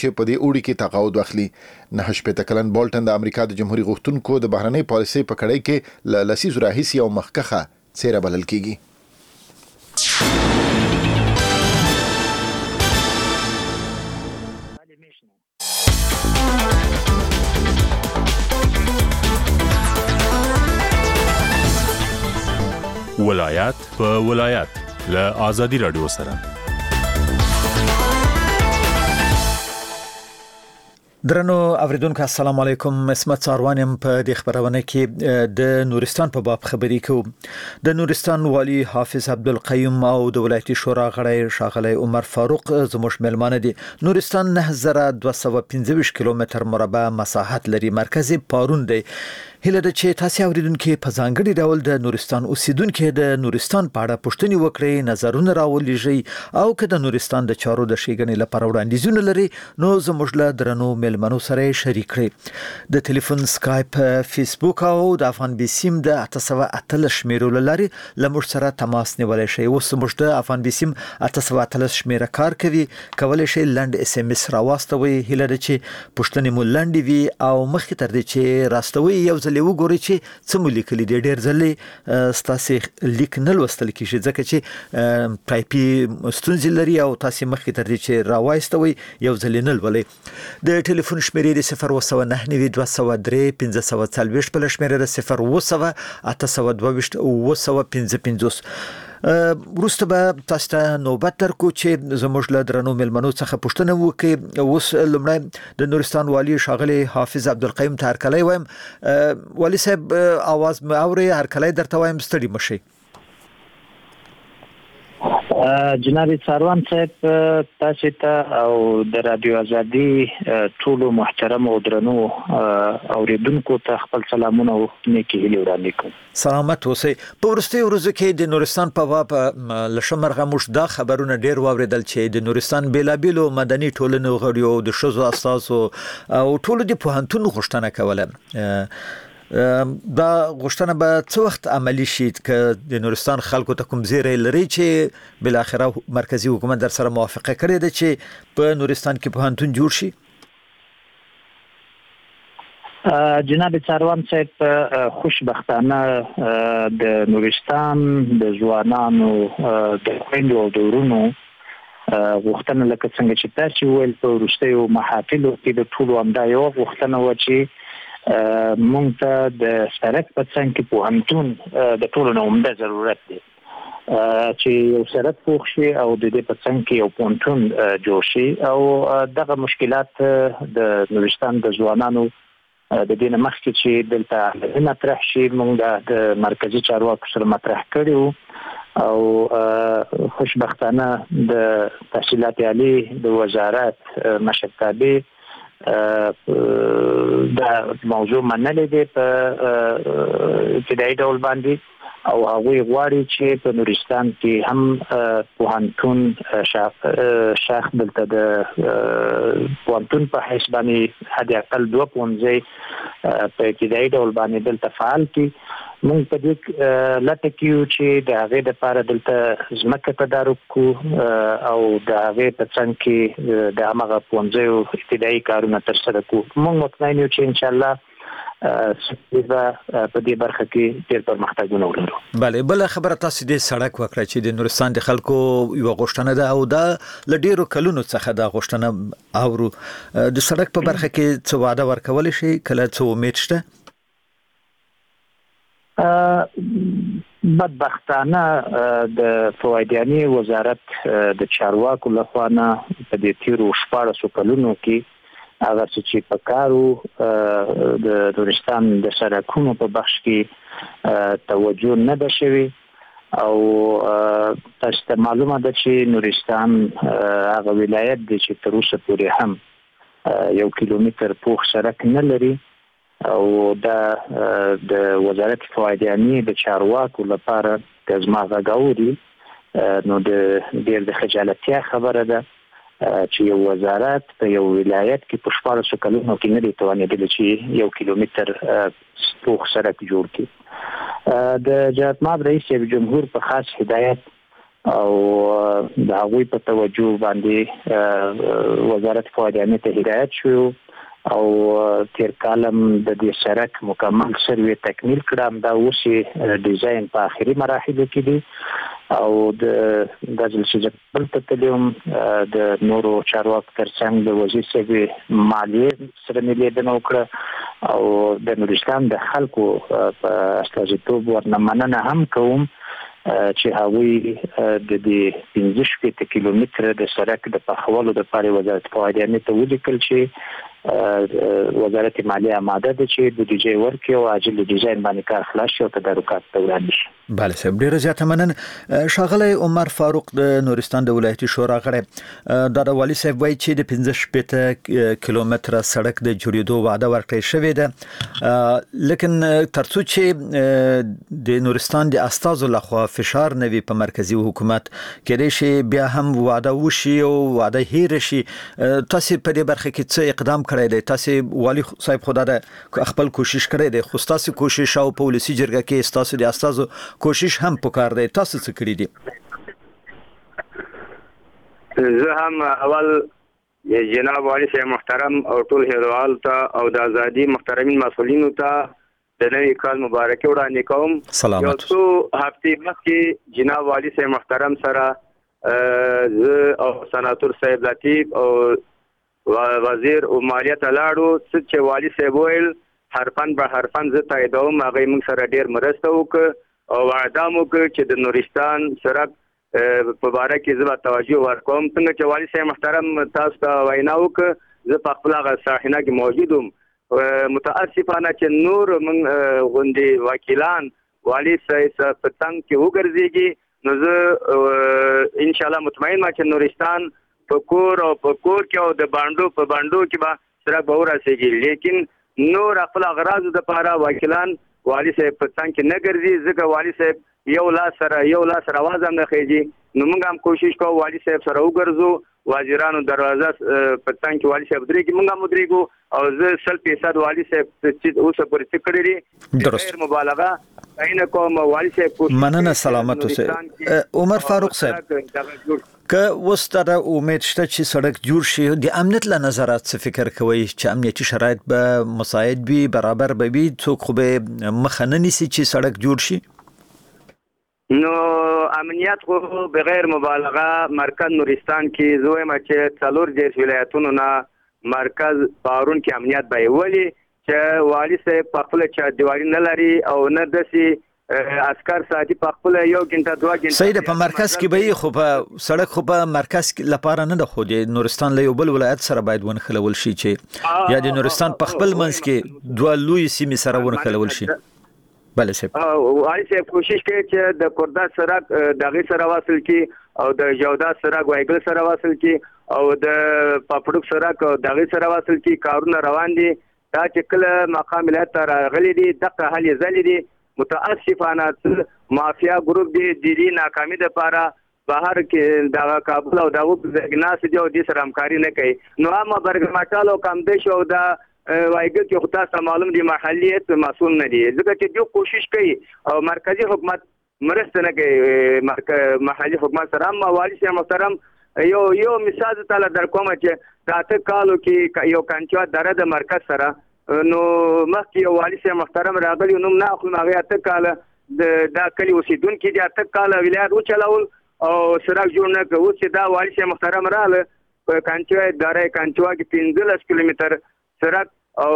چې په دې اوړي کې تقاعد واخلي. 98 کلن بولټن د امریکا د جمهوریت غوښتونکو د بهرنۍ پالیسۍ په کړۍ کې له لسیزو راهیسې یو مخکښه څیره بلل کیږي. ولایت په ولایت له آزادي رادیو سره. درنو اوریدونکو السلام علیکم. اسمت ساروانم په دې خبرونه کې د نورستان په باب خبرې کوم. د نورستان والی حافظ عبدالقیوم او د ولایتي شورا غړی ښاغلی عمر فاروق زموږ مېلمانه دي. نورستان 9215 کیلومتر مربع مساحت لري. مرکز پارون دی. هله د چې تاسو اوریدونکو په ځانګړي ډول د نورستان اوسیدونکو د نورستان په اړه پوښتنې وکړي، نظرونه راولېږي او که د نورستان د چارو د ښېګڼې لپاره وړاندیزونه لري نو زموږ له درنو مېلمنو سره شریک کړئ. د ټلیفون، سکایپ، فیسبوک او د افغان بي سیم د 818 شمیرو لارې لمر سره تماس نیولای شئ. اوس موږ د افغان بي سیم 818 شمیره کار کوي. کولای شئ لنډ اس ام اس راواستوي. هله د چې پوښتنې مو لنډې وي او مخکې تر دې چې راستوي یو لیو ګوري چې څه مو لیکلي دي. ډېر ځلې ستاسو لیک نه لوستل کیږي ځکه چې ټایپي ستونزې لري او تاسو مخکې تر دې چې راوایستوي یو ځل نه لولئ. د ټلیفون شمیرې د 02992031540 په شمیره د 02822 وروسته به تاسو ته نوبت درکو چې زموږ له درنو مېلمنو څخه پوښتنه وکړي. اوس لومړی د نورستان والی ښاغلی حافظ عبدالقیوم ته هرکلی وایم. والی صاحب आवाज مې اوري؟ هرکلی درته وایم، ستړي مشئ. جناب ساروان صاحب تاسو ته او د رادیو ازادي ټولو محترم او درنو اوریدونکو ته خپل سلامونه او نیکی هیلې وړاندې کوم. سلامت اوسئ. په وروستیو ورځو کې د نورستان په باب لشمرغه موږ دا خبرونه ډېر واوریدل چې د نورستان بیلابیلو مدني ټولنو غړیو د ښځو اساسو او ټولو د پوهنتون غوښتنه کوله. دا غوښتنه به څه وخت عملی شي که د نورستان خلکو ته کوم زیری لري چې بل اخره مرکزی حکومت در سره موافقه کړې ده چې په نورستان کې پوهنتون جوړ شي؟ جناب ساروان صاحب خوشبختانه د نورستان د ځوانانو د خويندو او د ورونو غوښتنه لکه څنګه چې تاسو ویل په وروستیو محافلو کې د ټولو همدا یو غوښتنه و چې مونږ ته د سړک په څنګ کې پوهنتون د ټولو نه عمده ضرورت دی چې یو سړک پوخ شي او د دې په څنګ کې یو پوهنتون جوړ شي او دغه مشکلات د نورستان د ځوانانو د دې نه مخکې چې دلته مطرح شي مونږ د مرکزی چارواکو سره مطرح کړو او خوشبختانه د تحصیلات عالی د وزارت مشرتابه دا موضوع منلې ده په ابتدایي ډول باندې او هغه غواړي چې په نورستان کې هم پوهنتون شاخ دلته د پوهنتون په حیث باندې حد اقل 2 پونځي په ابتدایي ډول باندې دلته فعال کی. مونږ په دې لټه کې چې د هغه د لپاره دلته ځمکه تدارک کو او د هغه په څنګ کې د هغه پونځي ابتدایي کارونه تر سره کو. مونږ مطمئن یو چې ان شاء الله په دې برخه کې ډېر پرمختګونه ولرو. بله، بل خبره تاسو دې سړک وکړه چې د نورستان د خلکو یو غوښتنه ده او دا ل ډیرو کلونو څخه دا غوښتنه اورو. د سړک په برخه کې څه وعده ورکول شي؟ کله څه امید شته؟ بدبختانه د فوایدیاني وزارت د چارواکو لخوا نه په دې تیرو 14 کلونو کې هغه چې په کارو د نورستان د سړکونو په بخش کې توجه نه ده شوی او تاسو ته معلومه ده چې نورستان هغه ولایت دی چې تر اوسه پورې هم 1 کیلومتر پوخ سړک نه لري او دا د وزارت فوایدیاني د چارواکو لپاره د ځماغاوري نو د ډېر د خجالتیا خبره ده چې یو وزارت په یو ولایت کې په 14 کلونو کې نه دی توانېدلی چې 1 کیلومتر پوخ سړک جوړ کړي. د جمهوریت رئیس جمهور په خاص هدایت او د هغوی په توجه باندې وزارت فوادیانه ته هدایت شو او تیر کالم د دې سرک مکمل سروې تکمیل کړم دا اوسې ډیزاین په اخري مراحلو کې دي او د دازل شجبل ته تلوم د نورو چارواکو ترڅنګ د وزیر صاحب مالیه سره لیدنه وکړه او د نورستان د خلکو په استازیتوب ورنمنه هم کوم چې هغوی د دې 15 کیلومتر د سرک د پخولو د لپاره وزارت فوادیانه ته ولیکل چې وزارت مالیه آماده ده چې د ډیجی ورکي او عاجل ډیزاین باندې کار خلاص شي او تدارکات ته وړاندې شي. بله صاحب ډیره زیاته مننه. ښاغلی عمر فاروق د نورستان د ولایتي شورا غړی دا د والي صاحب وایي چې د 15 کیلومتره سړک د جوړېدو وعده ورکړې شوې ده لیکن ترڅو چې د نورستان د استازو لخوا فشار نه وي په مرکزی حکومت کېدای شي بیا هم وعده وشي او وعده هیر شي. تاسو په دې برخه کې څه اقدام کړی دی؟ تاسو والي صاحب خدا د خپل کوشش کړی دی خو تاسو کوشش او پالیسي جرګه کې تاسو د استازو کوشش هم پکار دی تاسو څه کړی دي؟ زه هم اول جناب والي صاحب محترم او ټول هیوادوال ته او د ازادي محترمین مسؤلینو ته د نوي کال مبارکي وړاندې کوم. سلامات. یو څو هفته مخکې جناب والي صاحب محترم سره زه او سناتور صاحب لطیف او وزیر او مالیه ته لاړو چې والي صاحب ویل حرفن به حرفن زه تاییدوم هغه موږ سره ډیر مرسته وکړه او وعده مو وکړه چې د نورستان سرک په باره کې زه به توجه ورکوم. څنګه چې والي صاحب محترم تاسو ته وینا وکړه زه په خپل هغه صحنه کې موجود وم. متاسفانه چې نور موږ غوندې وکیلان والي صاحب په څنګ کې وګرځېږي نو زه ان شاء الله مطمئن ما چې نورستان په کور کې او د باندو په باندو کې به سره به ورسېږي لیکن نور خپل اغراض د لپاره وکیلان والي صاحب په څنګ کې نه ګرځي ځکه والي صاحب یو لاس سره आवाज هم نه خېږي نو موږ هم کوشش کوو والي صاحب سره وګرځو وزیرانو دروازه په څنګ کې والي صاحب درېږي موږ هم درېږو او زه 100% والي صاحب چې اوسه پورې څه کړی دي غیر مبالغه اینه کوم والي صاحب مننه سلامت اوسه. عمر فاروق صاحب که وستره امید شته چې سړک جوړ شي د امنیت له نظره څه فکر کوي چې امنیتي شرایط به مساعد وي برابر به وي څوک خو به مخه نه نیسي چې سړک جوړ شي؟ نو امنیت خو بغیر مبالغه مرکز نورستان کې زویم چې څلور دیش ولایتونو نه مرکز پارون کې امنیت به ولی چې والي صاحب په خپل چا دیوالي نه لري او نه دسي عسكر ساتي په خپل یو غنټه دوه غنټه سید په مرکز کې به خو په سړک خو په مرکز لپاره نه د خو د نورستان له یو بل ولایت سره باید ونخلول شي چې یا د نورستان په خپل منځ کې دوه لوی سیمې سره ونخلول شي. بله صاحب والي صاحب کوشش کوي چې د کوردا سرک دغه سره واصل کی او د جودا سرک وایګل سره واصل کی او د پاپړوک سرک دغه سره واصل کی کارونه روان دي دا چې کله مقام ولایت راغلي دي دغه حل زلي دي متاسفانه مافیا ګروپ دي ناکامي د لپاره بهر کې د کابل او دغه ځګناس دي او د سره همکاري نه کوي نو ما برګمټالو کم دي شو دا وایګل کې خو تاسو معلوم دي محلیت مسؤل نه دي ځکه چې جو کوشش کوي او مرکزی حکومت مرسته نه کوي محلي حکومت سره ما والي صاحب محترم یو مثال تعالی در کوم چې تاسو کالو کې یو کانچوا دره د مرکز سره نو مخکې یو والي صاحب محترم راغلی نو نه خپل هغه ته کال دا کلی اوسیدونکو دي ته کال ولایت او چلاول او سرک جوړ نه کوي چې دا والي صاحب محترم رااله په کانچوا دره کانچوا کې 15 کیلومتر سرک او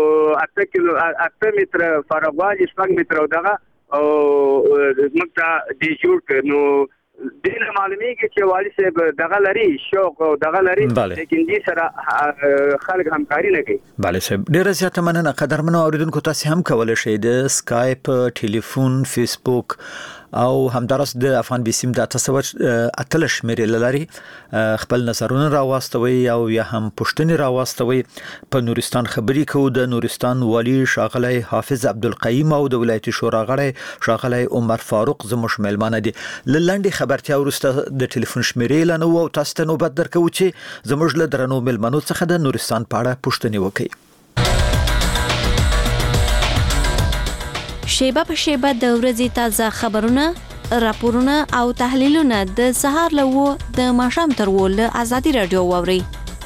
8 متر فراغوالي 6 متر او دغه او مکته دی جوړ نو دین معلومیږي چې والي صاحب دغه لري شوق او دغه لري لیکن دې سره خلک همکاري نه کوي. بله صاحب ډیره زیاته مننه. قدرمنو اوریدونکو تاسو هم کولای شئ د اسکایپ ټلیفون فیسبوک او همدارس د افغان بیسیم د 8 شمیرې لري خپل نظرونه راوستوي او یا هم پوښتنې راوستوي. په نورستان خبري کو د نورستان والي ښاغلی حافظ عبدالقیوم او د ولایتي شورا غړی ښاغلی عمر فاروق زموږ مېلمانه دي. لنډي خبرتیا وروسته د ټلیفون شمیرې لنو او تاسو ته نوبت درکو چې زموږ له درنو مېلمنو څخه د نورستان په اړه پوښتنې وکړي. شیبه په شیبه د ورځې تازه خبرونه راپورونه او تحلیلونه د سهار له 9 د ماښام تر 10 له ازادي رادیو واوري.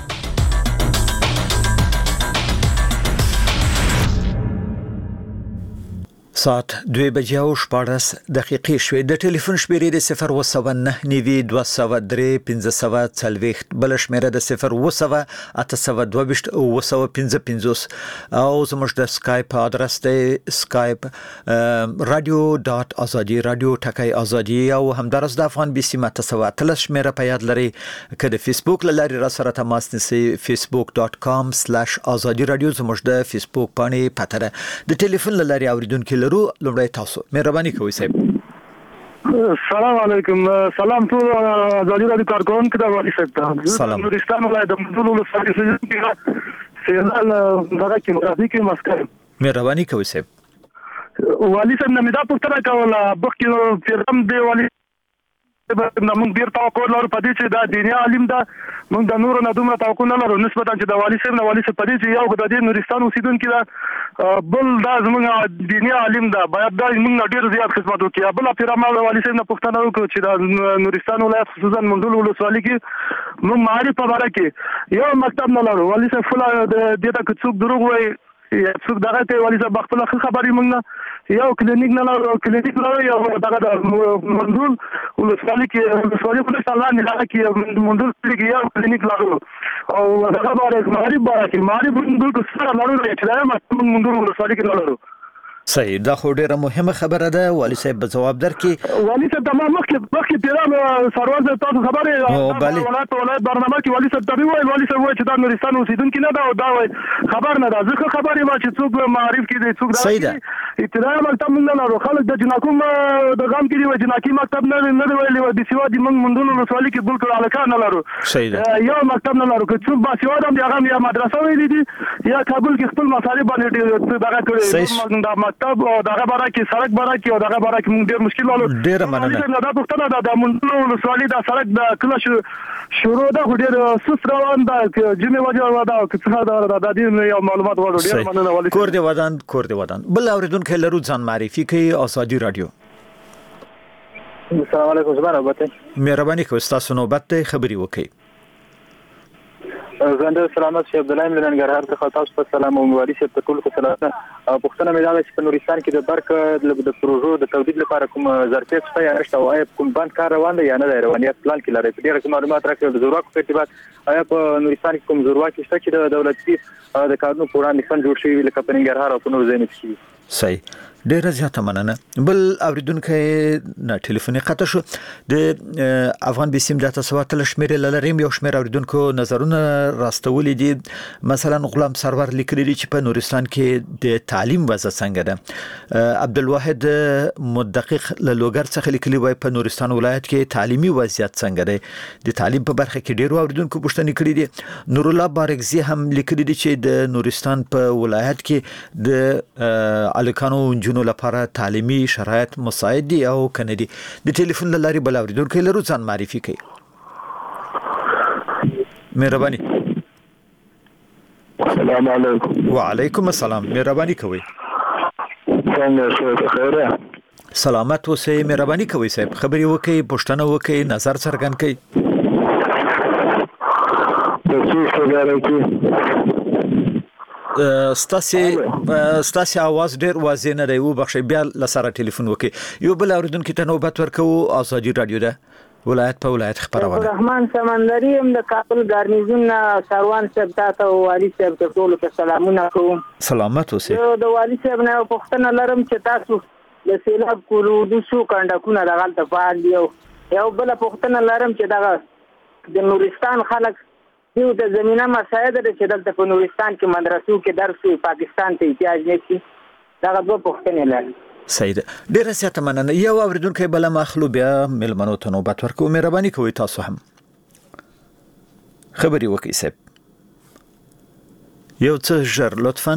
ساعت 2 بجې او 14 دقیقې شوې. د ټلیفون شمیرې د 019 نیوي 203 1540 بل شمیره د 0 822 955 او زموږ د سکایپ ادرس د سکایپ radio.azadi radio ټکای ازادي او همدارس د افغان بي سي ماته تل شمیره په یاد لري. که د فیسبوک لاري را سره تماس نیسي facebook.com/azadi radio زموږ د فیسبوک باندې پته ده. د ټلیفون لاري اوریدونکو لومړی تاسو مهرباني کوئ صاحب. السلام علیکم. سلام ټول ازادي رادیو کارکونکو د والی صاحب. سلام. نورستان ولایت د منځلو لساري کې سیلال دغه کې مرادي کې مسکر. مهرباني کوئ صاحب. والی صاحب نه دا پوښتنه کوله بخې پیغام دی والی موږ ډیر توقع لرو په دې چې دا دیني عالم ده. موږ د نور نه دومره توقع نه لرو نسبتا چې د والی صاحب نه والی صاحب په دې چې یو د دې نورستان اوسیدونکو ده بل دا زموږ دیني عالم ده باید دا موږ ډیر زیات خدمت وکړي. بل پیغام د والی صاحب نه پوښتنه وکړو چې د نورستان ولایت خصوصا منډول ولسوالۍ کې موږ معارف په اړه کې یو مکتب نه لرو. والی صاحب فل د دې ته څوک دروغ وایي څوک دغه ته والی صاحب خپل خبرې موږ یو کلینیک نه لرو. کلینیک لرو یو دغه د منډول ولسوالۍ کې ولسوالۍ په څلور نه لاره کې منډول کې یو کلینیک لرو او دغه باندې معرفت منډول سره لرو چې دا منډول ولسوالۍ کې لرو. صحیح. دا خو ډیره مهمه خبره ده. والی صاحب جواب درکې. والی صاحب تمام مخکې پیرام سروان صاحب تاسو خبره ولایت برنامه کې والی صاحب ته ویل والی صاحب چې دا نورستان اوسیدونکو نه دا او دا خبر نه ده. ځکه خبرې ما چې څوک معرف کې دي څوک صحیح ده. ابتدایي مکتب نه لرو. خلک د جناکوم د غام کې دی جناکی مکتب نه دی ویلي د سیوا د منډول ولسوالۍ کې بل کړه الکان نه لرو. صحیح ده. یو مکتب نه لرو. که څوک با سیوا د هغه یا مدرسه ویلي دي یا کابل کې خپل مصالح باندې دغه کړی د مکتب او دغه بارا کې سړک بارا کې او دغه بارا کې موږ ډېر مشکل ولر. ډېر مننه. دا پښتنه د منډول ولسوالۍ د سړک د کله شروع ده ډېر سست روان ده جمعې وجه ده چې څه د دې یو معلومات ورو ډېر مننه والی. کور دی ودان بل اوریدونکو لرو ځان معرفي کوي ازادي رادیو. السلام علیکم زما نوبت مهرباني کوئ تاسو نوبت خبري وکړئ. زنده سلامت شي عبد الله من ننګرهار څخه تاسو ته سلام او مبارک شه په ټول سلامت. پښتنه مې دا چې په نورستان کې د برق د پروژو د تولید لپاره کوم ظرفیت شته یا نشته او آیا کوم باندې کار روان دی یا نه دی روان یا پلان کې لري. ډېر معلومات راکړئ د زورواکو په ارتباط آیا په نورستان کې کوم زورواکي شته چې د دولتي د قانون په وړاندې څنګه جوړ شوی لکه په ننګرهار او په نور ځایونو کې. صحیح. ډیره زیاته مننه. بل اوریدونکو نه ټلیفوني قطع شو. د افغان بي سي د تاسو تل شمیرې لریم یو شمیر اوریدونکو نظرونه راستولې دي. مثلا غلام سرور لیکلي دي چې په نورستان کې د تعلیم وضع څنګه ده. عبدالواحد مدقق له لوګر څخه لیکلي وای په نورستان ولایت کې تعلیمي وضعیت څنګه ده. د تعلیم په برخه کې ډیرو اوریدونکو پوښتنه کړې دي. نور الله بارکزي هم لیکلي دي چې د نورستان په ولایت کې د الکانو جنو لپاره تعلیمي شرایط مساعد دي او کنه دي. د ټلیفون لاري بل اوریدونکو لرو ځان معرفي کوي. مهرباني. السلام علیکم. وعلیکم السلام. مهرباني کوي. څنګه خیره سلامت اوسئ. مهرباني کوي صاحب خبري وکي پښتنه وکي نظر څرګند کړئ. د څه خبره کوي ستاسو आवाज ډیر واضح نه دی. وبخښئ بیا لسره ټلیفون وکي. یو بل اوریدونکو ته نوبت ورکو. ازادي رادیو ده ولایت په ولایت خبرونه. رحمان سمندري هم د کابل ګارنیزون سروان صاحب ته او والی صاحب ته ټول ته سلامونه کوم. سلامت اوسئ. د والی صاحب نه پوښتنه لرم چې تاسو د سیلاب کولو د سو کانډکونه دغلت فعال دی. یو بل پوښتنه لرم چې دغه د نورستان خلک یو د زمينه مساعد د چې دلته په نورستان کې مدرسو کې درس پاکستان ته احتیاج نشي. دا دوه پوښتنې لرم. صحیح. ډیره زیاته مننه. یو اوریدونکو بل مخلو بیا ملمنو ته نوبت ورکو. مهرباني کوئ تاسو هم خبري وکړئ صاحب. یو څه ژر لطفا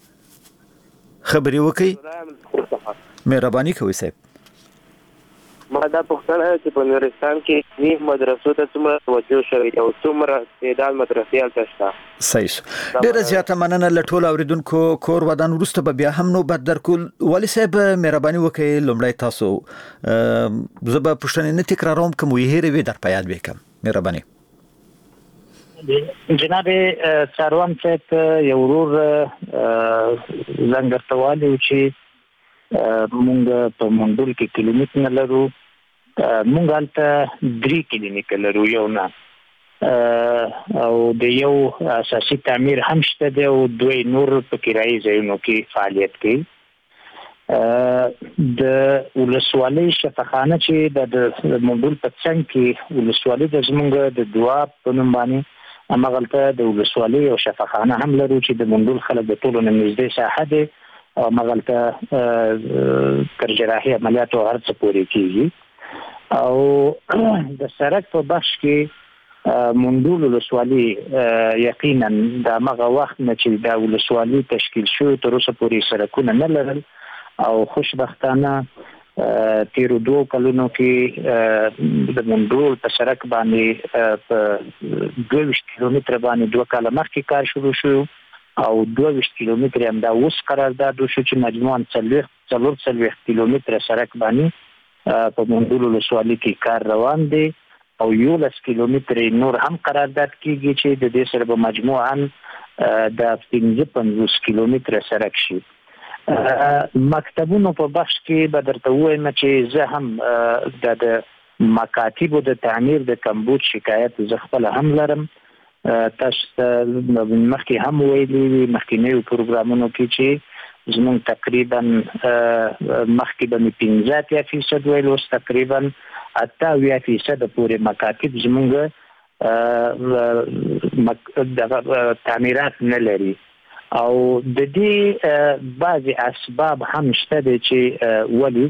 خبري وکړئ. مهرباني کوئ صاحب. ما دا پوښتنه چې په نورستان کې نیم مدرسو ته څومره توجه شوی او څومره تعداد مدرسې هلته شته. صحیح. ډیره زیاته مننه له ټولو اوریدونکو. کور ودان وروسته به بیا هم نوبت درکول. والي صاحب مهرباني وکړئ لومړی تاسو زه به پوښتنه نه تکراروم کوم ویهره وي در په یاد وکم. مهرباني. جناب څاروان صاحب یو ورور زنګرتوالي چې مونږ په منډول کې کیلومتر نه لرو، مونږ هلته 3 کیلومتر لرو یو نه، او د یو اساسي تعمیر هم شته دی او دوی نور په کرایي ځایونو کې فعالیت کوي. د ولسوالۍ شفاخانه چې د منډول په څنګ کې ولسوالۍ د زمونږ د دعا په نوم باندې همغلته د ولسوالۍ او شفاخانه هم لرو چې د منډول خلک د ټولو نه نږدې ساحه دی او همغلته تر جراحي عملیات او هر څه پورې کیږي. او د سړک په بخش کې منډول ولسوالي یقینا د هغه وخت نه چې د ولسوالي تشکیل شو تر اوسه پورې سړکونه نه لرل او خوشبختانه تیر 2 کلونو کې د منډول په سړک باندې په 22 کیلومتر باندې 2 کال مخکې کار شروع شو او 22 کیلومتر هم دا اوس قرارداد وشو چې مجموعاً 40 کیلومتر سړک باندې په منډول ولسوالي کې کار روان دی او 11 کیلومتر نور هم قرارداد کیږي چې د دې سره به مجموعاً د 55 کیلومتر سړک شي. مکتبونو په بخش کې به درته وایم چې زه هم د مکاتبو د تعمیر د کمبود شکایت زه خپل هم لرم. تاسو مخکې هم ویلي مخکینیو پروګرامونو کې چې زموږ تقریبا مخکې به 15% ویل اوس تقریبا 88% پورې مکاتب زموږ تعمیرات نه لري او د دې بعضی اسباب هم شته چې ولی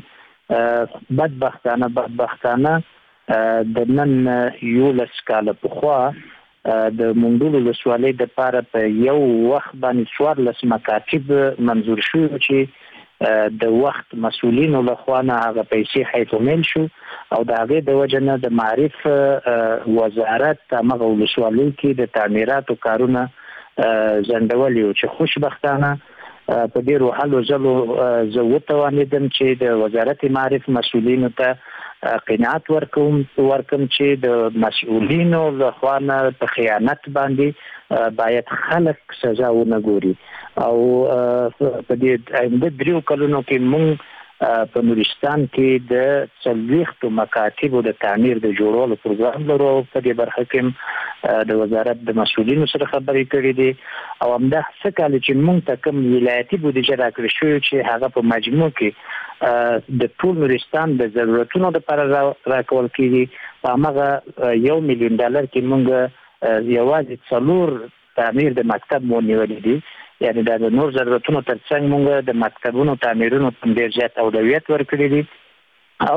بدبختانه د نن 11 کال پخوا د منډول ولسوالۍ د لپاره په یو وخت باندې 14 مکاتب منظور شو چې د وخت مسؤلینو لخوا نه هغه پیسې حیثمل شو او د هغه د وجنه د معرف وزارت هغه ولسوالۍ کې د تعمیراتو کارونه زندولي او چې خوشبختانه په ډیرو حالو زلو زه وتوانیدم چې د وزارت معرف مسؤلینو ته قناعت ورکوم چې د مسؤلینو لخوا نه په خیانت باندې باید خلک سزا ونګوري او په دې آینده 3 کلونو کې مونږ په نورستان کې د 40 مکاتب د تعمیر د جوړولو پروګرام لرو. په دې برخه کې د وزارت د مسؤلینو سره خبرې کړې دي او همدا څه کال چې مونږ ته کوم ولایتي بودیجه راکړل شو چې هغه په مجموع کې د ټول نورستان د ضرورتونو لپاره راکول کیږي. په هغه $1 مليون کې مونږ یوازې 4 تعمیر د مکتب مو نیولې دي، یعنی د نور ضرورتونو ترڅنګ موږ د مکتبونو تعمیرونو ته ډیر زیات اولویت ورکړی دي او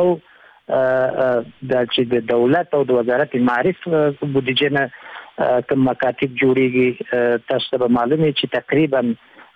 د چې د دولت او د وزارت معرف بودیجه نه کوم مکاتب جوړیږي تاسو ته معلومه چې تقریبا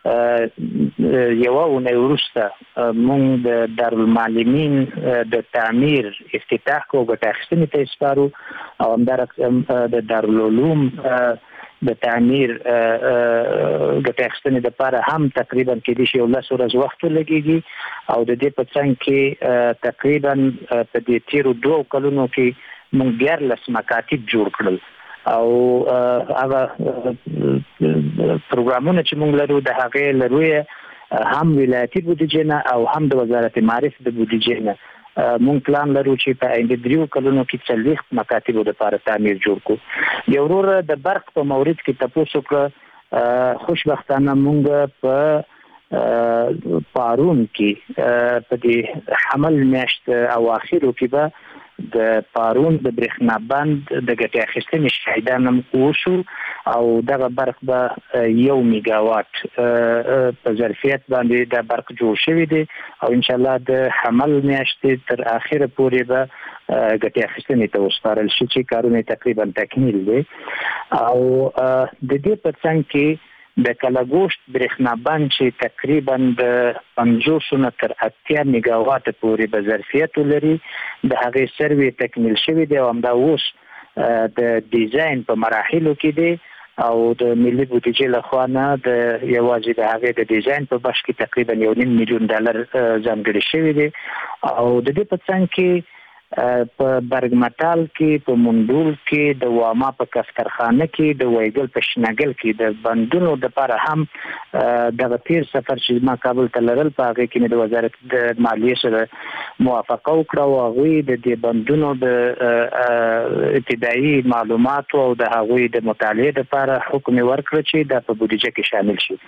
یو اونۍ وروسته موږ د دارالمعلمین د تعمیر افتتاح کوو ګټه اخیستنې ته سپارو او همدارنګه د دارالعلوم د تعمیر ګټه اخیستنې لپاره هم تقریبا کې د 11 ورځې وخت لګیږي او د دې په څنګ کې تقریبا په دې تیرو 2 کلونو کې موږ 14 مکاتب جوړ کړل او هغه پروګرامونه چې موږ لرو د هغه لروي هم ولایتي بودیجه نه او هم د وزارت معرف د بودیجه نه مونږ پلان لرو چې په آینده 3 کلونو کې 40 مکاتب لپاره تعمیر جوړ کړو. یو ورور د برق په مورد کې تاسو کړ خوشبختانه مونږ په پارون کې په دې حمل میاشت اواخرو کې به د پارون د برېښنا بند د ګټې اخیستنې شاهدان وشو او دغه برق به 1 میگاوات په ظرفیت باندې د برق جوړ شوی دی او ان شاء الله د حمل میاشتې تر اخره پورې به ګټې اخیستنې ته وسپارل شي چې کارونه تقریبا تکمیل دي او د دې په څنګ کې د کلاګوشت برېښنا بند چې تقریبا د 50 تر 80 میگاوات پورې به ظرفیت لري د هغه سروې تکمیل شوی دی او همدا اوس د ډیزاین په مراحلو کې دی او د ملي بودیجې لخوا نه د یوازې د هغه د ډیزاین په بخش کې تقریبا $1.5 میلیون ځانګړي شوی دی او د دې په څنګ کې په برګمټال کې په مونډول کې د واما په کفترخانه کې د وایګل په شنګل کې د بندونو د لپاره هم د تیر سفر چې ما کابل ته لرل په هغه کې د وزارت د مالیې سره موافقه وکړه او هغه د دې بندونو د ابتدایي معلومات او د هغه د مطالعه لپاره حکم ورکړ چې د په بودیجه کې شامل شي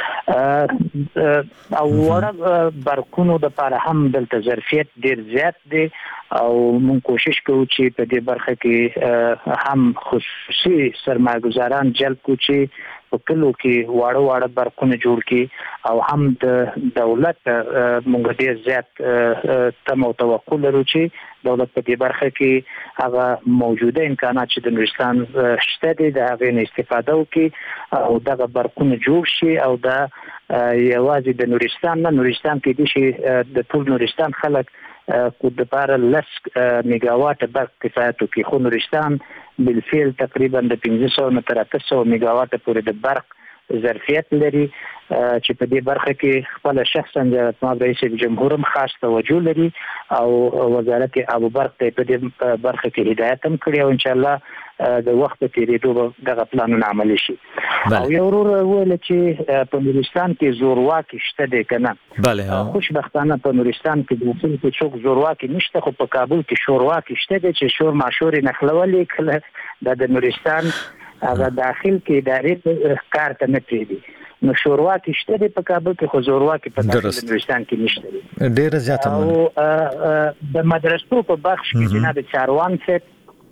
او وړ برکونو د لپاره هم د ظرفیت ډیر زیات دی او موږ کوشش کوو چې په دې برخه کې هم خصوصي سرمایه‌ګزاران جلب کړو چې په کلو کې واړه برکونه جوړ کړي او هم د دولت موږ ډیر زیات تم او توقع لرو چې دولت په دې برخه کې هغه موجوده امکانات چې د نورستان شته دي د هغه نه استفاده وکړي او دغه برکونه جوړ شي او د یوازې د نورستان کې دي چې د ټول نورستان خلک کو د لپاره 10 میگاواټ برق کفایت کوي خو نورستان بالفعل تقریبا د 1500 نه تر 800 میگاواټ پورې د برق ظرفیت لري چې په دې برخه کې خپل شخصا د رئیس جمهور هم خاص توجه لري او وزارت آب و برق ته په دې برخه کې هدایت هم کړی او ان شاء الله د وخت په تیریدو دغه پلانونه عملي شي او یو ورور ویل چې په نورستان کې زورواکي شته دي کنه بله خوشبختانه په نورستان کې د وسیل کې څوک زورواکي نشته خو په کابل کې شورواکي شته دي چې شور ماشور نخلولې کله د نورستان هغه داخل کې ادارې کار ته نه پیږي نو شورواکي شته دي په کابل کې خو زورواکي په داخل نورستان کې نشته دي ډیر زیات او د مدرسو په بخش کې جناب چاروان صاحب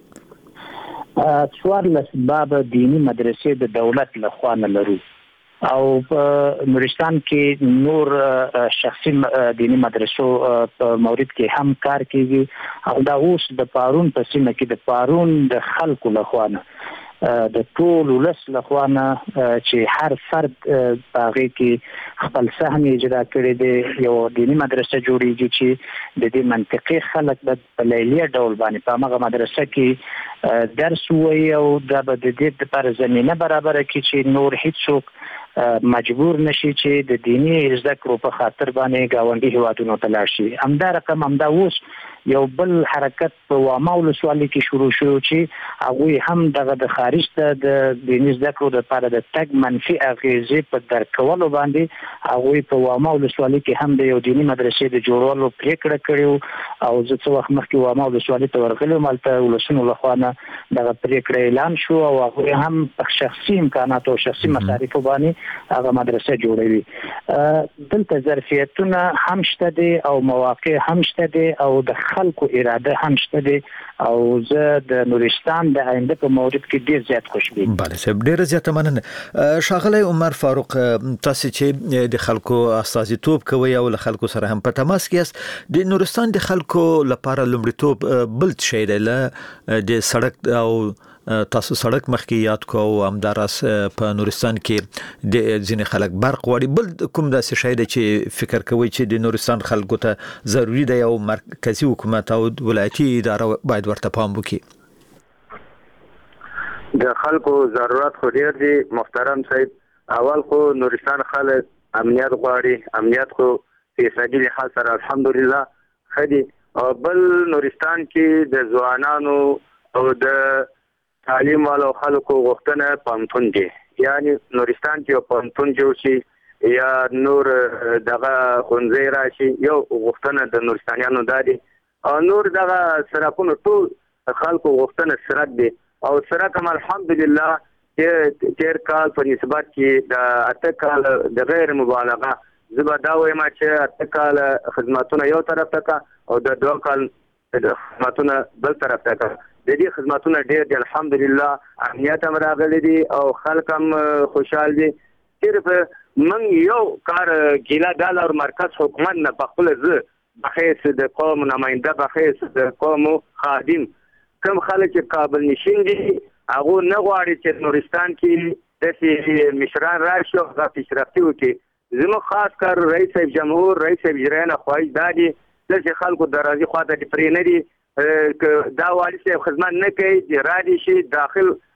څوارلس باب دینی مدرسې د دولت لخوا نه لرو او په نورستان کې نور شخصي دینی مدرسو په مورید کې هم کار کیږي او دا اوس د پارون په سیمه کې د پارون د خلکو لخوا نه د ټول ولس لخوا نه چې هر فرد هغه کې خپل سهم اجرا کړی دی یو دینی مدرسه جوړیږي چې د دې منطقي خلک په لیلیه ډول باندې په هغه مدرسه کې درس وایي او دا به د دې لپاره زمينه برابر کړي چې نور هیڅوک مجبور نشي چې د دینی زده کړو په خاطر باندې گاونډي هیوادونو ته لاړ شي همدا رقم همدا اوس یو بل حرکت په واما ولسوالۍ کې شروع شو چې هغه هم د خارج ته د دیني زده کړو لپاره د تګ منفي اغیزې په درکولو باندې هغه په واما ولسوالۍ کې هم د یو دینی مدرسې د جوړولو پریکړه کړې او زه څو وخت مخکې واما ولسوالۍ ته ورغلم مالته ولسونو لخوا نه د پریکړه اعلان شو او هغه هم په شخصي امکانات او شخصي مصارف باندې هغه مدرسه جوړوي دلته ظرفیتونه هم شته دي او مواقع هم شته دي او د خلکو اراده هم شته دي او زه د نورستان د آینده په مورید کې ډیر زیات خوشبین بله صاحب ډیر زیات مننه شاغلی عمر فاروق تاسو چې د خلکو استازیتوب کوي او له خلکو سره هم په تماس کې یاست د نورستان د خلکو لپاره لومړیتوب بل شی دی د سړک او تاسو سړک مخکې یاد کو او همدارس په نورستان کې د ځینې خلک برق وړي بل کوم داسې شی دی چې فکر کوي چې د نورستان خلکو ته ضروری دی او مرکزی حکومت او ولایتي اداره باید ورته پام وکړي د خلکو ضرورت خو ډیر دی محترم صاحب اول خو نورستان خلک امنیت غواړي امنیت خو په سجل حال سره الحمدلله خدي او بل نورستان کې د ځوانانو او د تعلیم والو خلکو غوښتنه پانتون دي یعنی نورستان کې پانتون جوړ شي یا نور دغه خونځي راشي یو غوښتنه د نورستانیانو دادي او نور دغه سرکونو ټول خلکو غوښتنه سرک دي او سرک هم الحمدلله چې تیر کال په نسبت کې د اته کال د غیر مبالغه زبا دا وایم چې اته کال خدماتونه یو طرف ته او د دوه کال خدماتونه بل طرف ته د دې خدماتونه ډېر دي الحمدلله امنیت هم راغلي دي او خلک هم خوشحال دي صرف من یو کار ګیله د مرکز حکومت نه په خپل ځ بخیس د قوم نماینده بخیس د قوم خادم کوم خلک قابل نشین دي هغه نه غواړي چې نورستان کې د مشران راشي او پیشرفتي وکړي زموږ خاص کار رئیس جمهور رئیس اجرایه خواهش دادي چې خلکو درازي خواته پرې نه دي دا والی صاحب خدمت نه کوي چې را دي شي داخل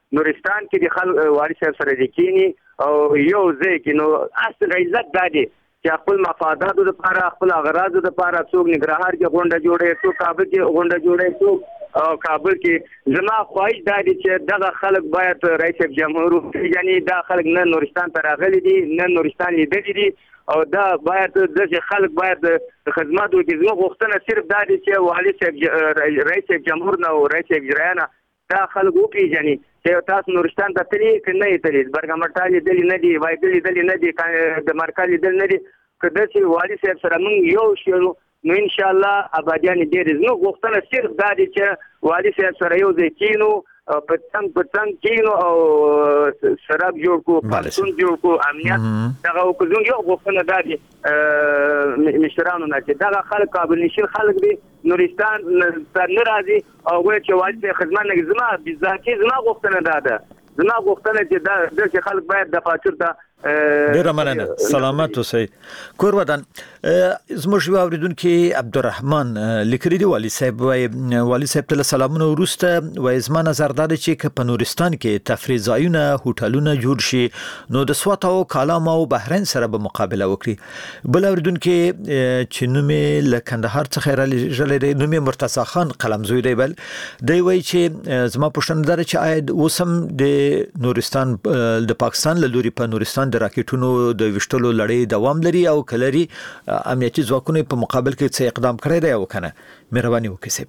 نورستان کې د خلک والي صاحب سره د کینی او یو ځای کې نو اصل عزت دادي چې خپل مفاداتو لپاره خپل اغراضو لپاره څوک نګرهار کې غونډه جوړي څوک کابل کې غونډه جوړي څوک او کابل کې زما خواهش دادي چې دغه خلک باید رئیس جمهور یعنی دا خلک نه نورستان ته راغلي دي نه نورستان لیدلي دي او دا باید د خلک باید خدمات وکړي زموږ غوښتنه صرف دا دي چې والي صاحب رئیس جمهور نه او رئیس اجرایه نه دا خلک وپېژني چې تاسو نورستان ته تللي که نه یې تللي برګمټا لیدلي نه دي وایګل لیدلي نه دي د مرکه لیدلي نه دي که داسې والي صاحب سره موږ یو شو نو انشاءالله آبادیان ډېرې زموږ غوښتنه صرف دا دي چې والي صاحب سره یو ځای کینو په څنګ کینو او سراب جوړ کو پاڅون جوړ کو امنیت دغه وکړو یو غوښتنه دا دي مشرانو نه چې دغه خلک قابل نشي خلک دي نورستان نه راځي او وایي چې والي خدمت نه زما بذاتي زما غوښتنه ده زما غوښتنه چې د خلک باید د فاتور ته ډیر مننه سلامت اوسئ کور ودان زموږ یو اوریدونکو عبدالرحمن لیکلي دی والي صاحب ته سلامونه ورسته وای زما نظر دا دی چې په نورستان کې تفریح ځایونه هوټلونه جوړ شي نو د سوات او کالام او بحرین سره به مقابله وکړي بل اوریدونکو چې نومې له کندهار څخه راغلی دی نومې مرتضی خان قلمزوی دی بل دی وای چې زما پوښتنه ده چې آیا اوسم د نورستان د پاکستان له لوري په نورستان د راکټونو د وشتلو لړۍ دوام لري او کلري امنیتي ځواکونو په مقابل کې څه اقدام کړی دی او کنه مهرباني وکړئ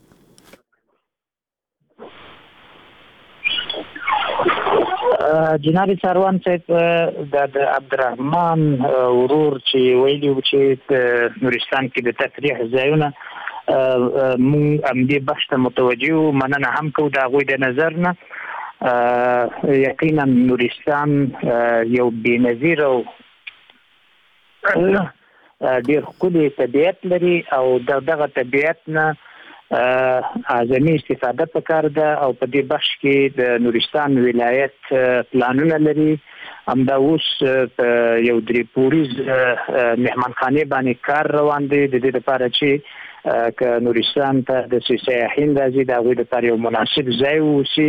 جناب سروان صاحب د عبدالرحمن ورور چې ویلي چې نورستان کې د تفریح ځایونه مونږ هم دې بحث ته متوجه مننه هم کوو د هغوی د نظر نه یقینا نورستان یو بېنظیر او ډېر ښکلی طبیعت لري او دغه طبیعت نه اعظمي استفاده پکار ده او په دې بخش کې د نورستان ولایت پلانونه لري همدا اوس یو درې پوړیز مهمانخانې باندې کار روان دی د دې لپاره چې که نورستان ته د سیاحین راځي د هغوی لپاره یو مناسب ځای واوسي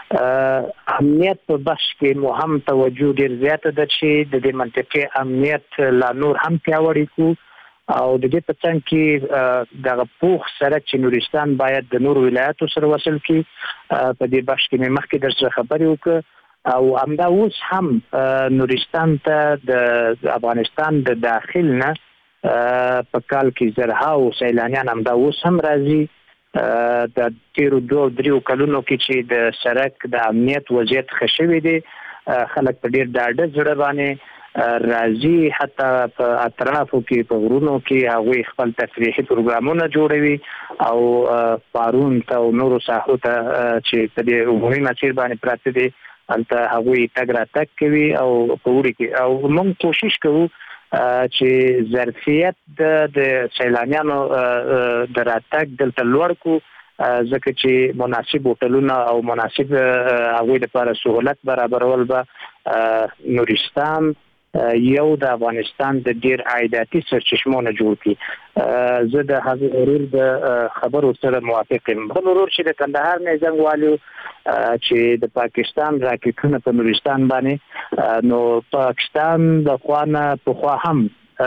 امنیت په بخش کې مو هم توجه ډېر زیاته ده چې د دې منطقې امنیت لا نور هم پیاوړی کړو او د دې په څنګ کې دغه پوخ سړک چې نورستان باید د نور ولایاتو سره وصل کړي په دې بخش کې مې مخکې در سره خبرې وکړه او همدا اوس هم نورستان ته د افغانستان د داخل نه په کال کې زرهاو سیلانیان همدا اوس هم راځي د تیرو 2-3 کلونو کې چې د سړک د امنیت وضعیت ښه شوی دی خلک په ډېر ډاډه زړه باندې راځي حتی په اطرافو کې په غرونو کې هغوی خپل تفریحي پروګرامونه جوړوي او پارون ته او نورو ساحو ته چې په دې عمومي مسیر باندې پراته دي هلته هغوی تګ راتګ کوي او په وړي کې او موږ کوشش کوو چې ظرفیت د سیلانیانو د راتګ دلته لوړ کو ځکه چې مناسب هوټلونه او مناسب هغوی لپاره سهولت برابرول به نورستان یو د افغانستان د ډیر عایداتي سرچشمو نه جوړ کړي زه د هغه ورور د خبرو سره موافق یم بل ورور چې د کندهار نه زنګ والو چې د پاکستان راکټونه په نورستان باندې نو پاکستان د خوانه په خوا هم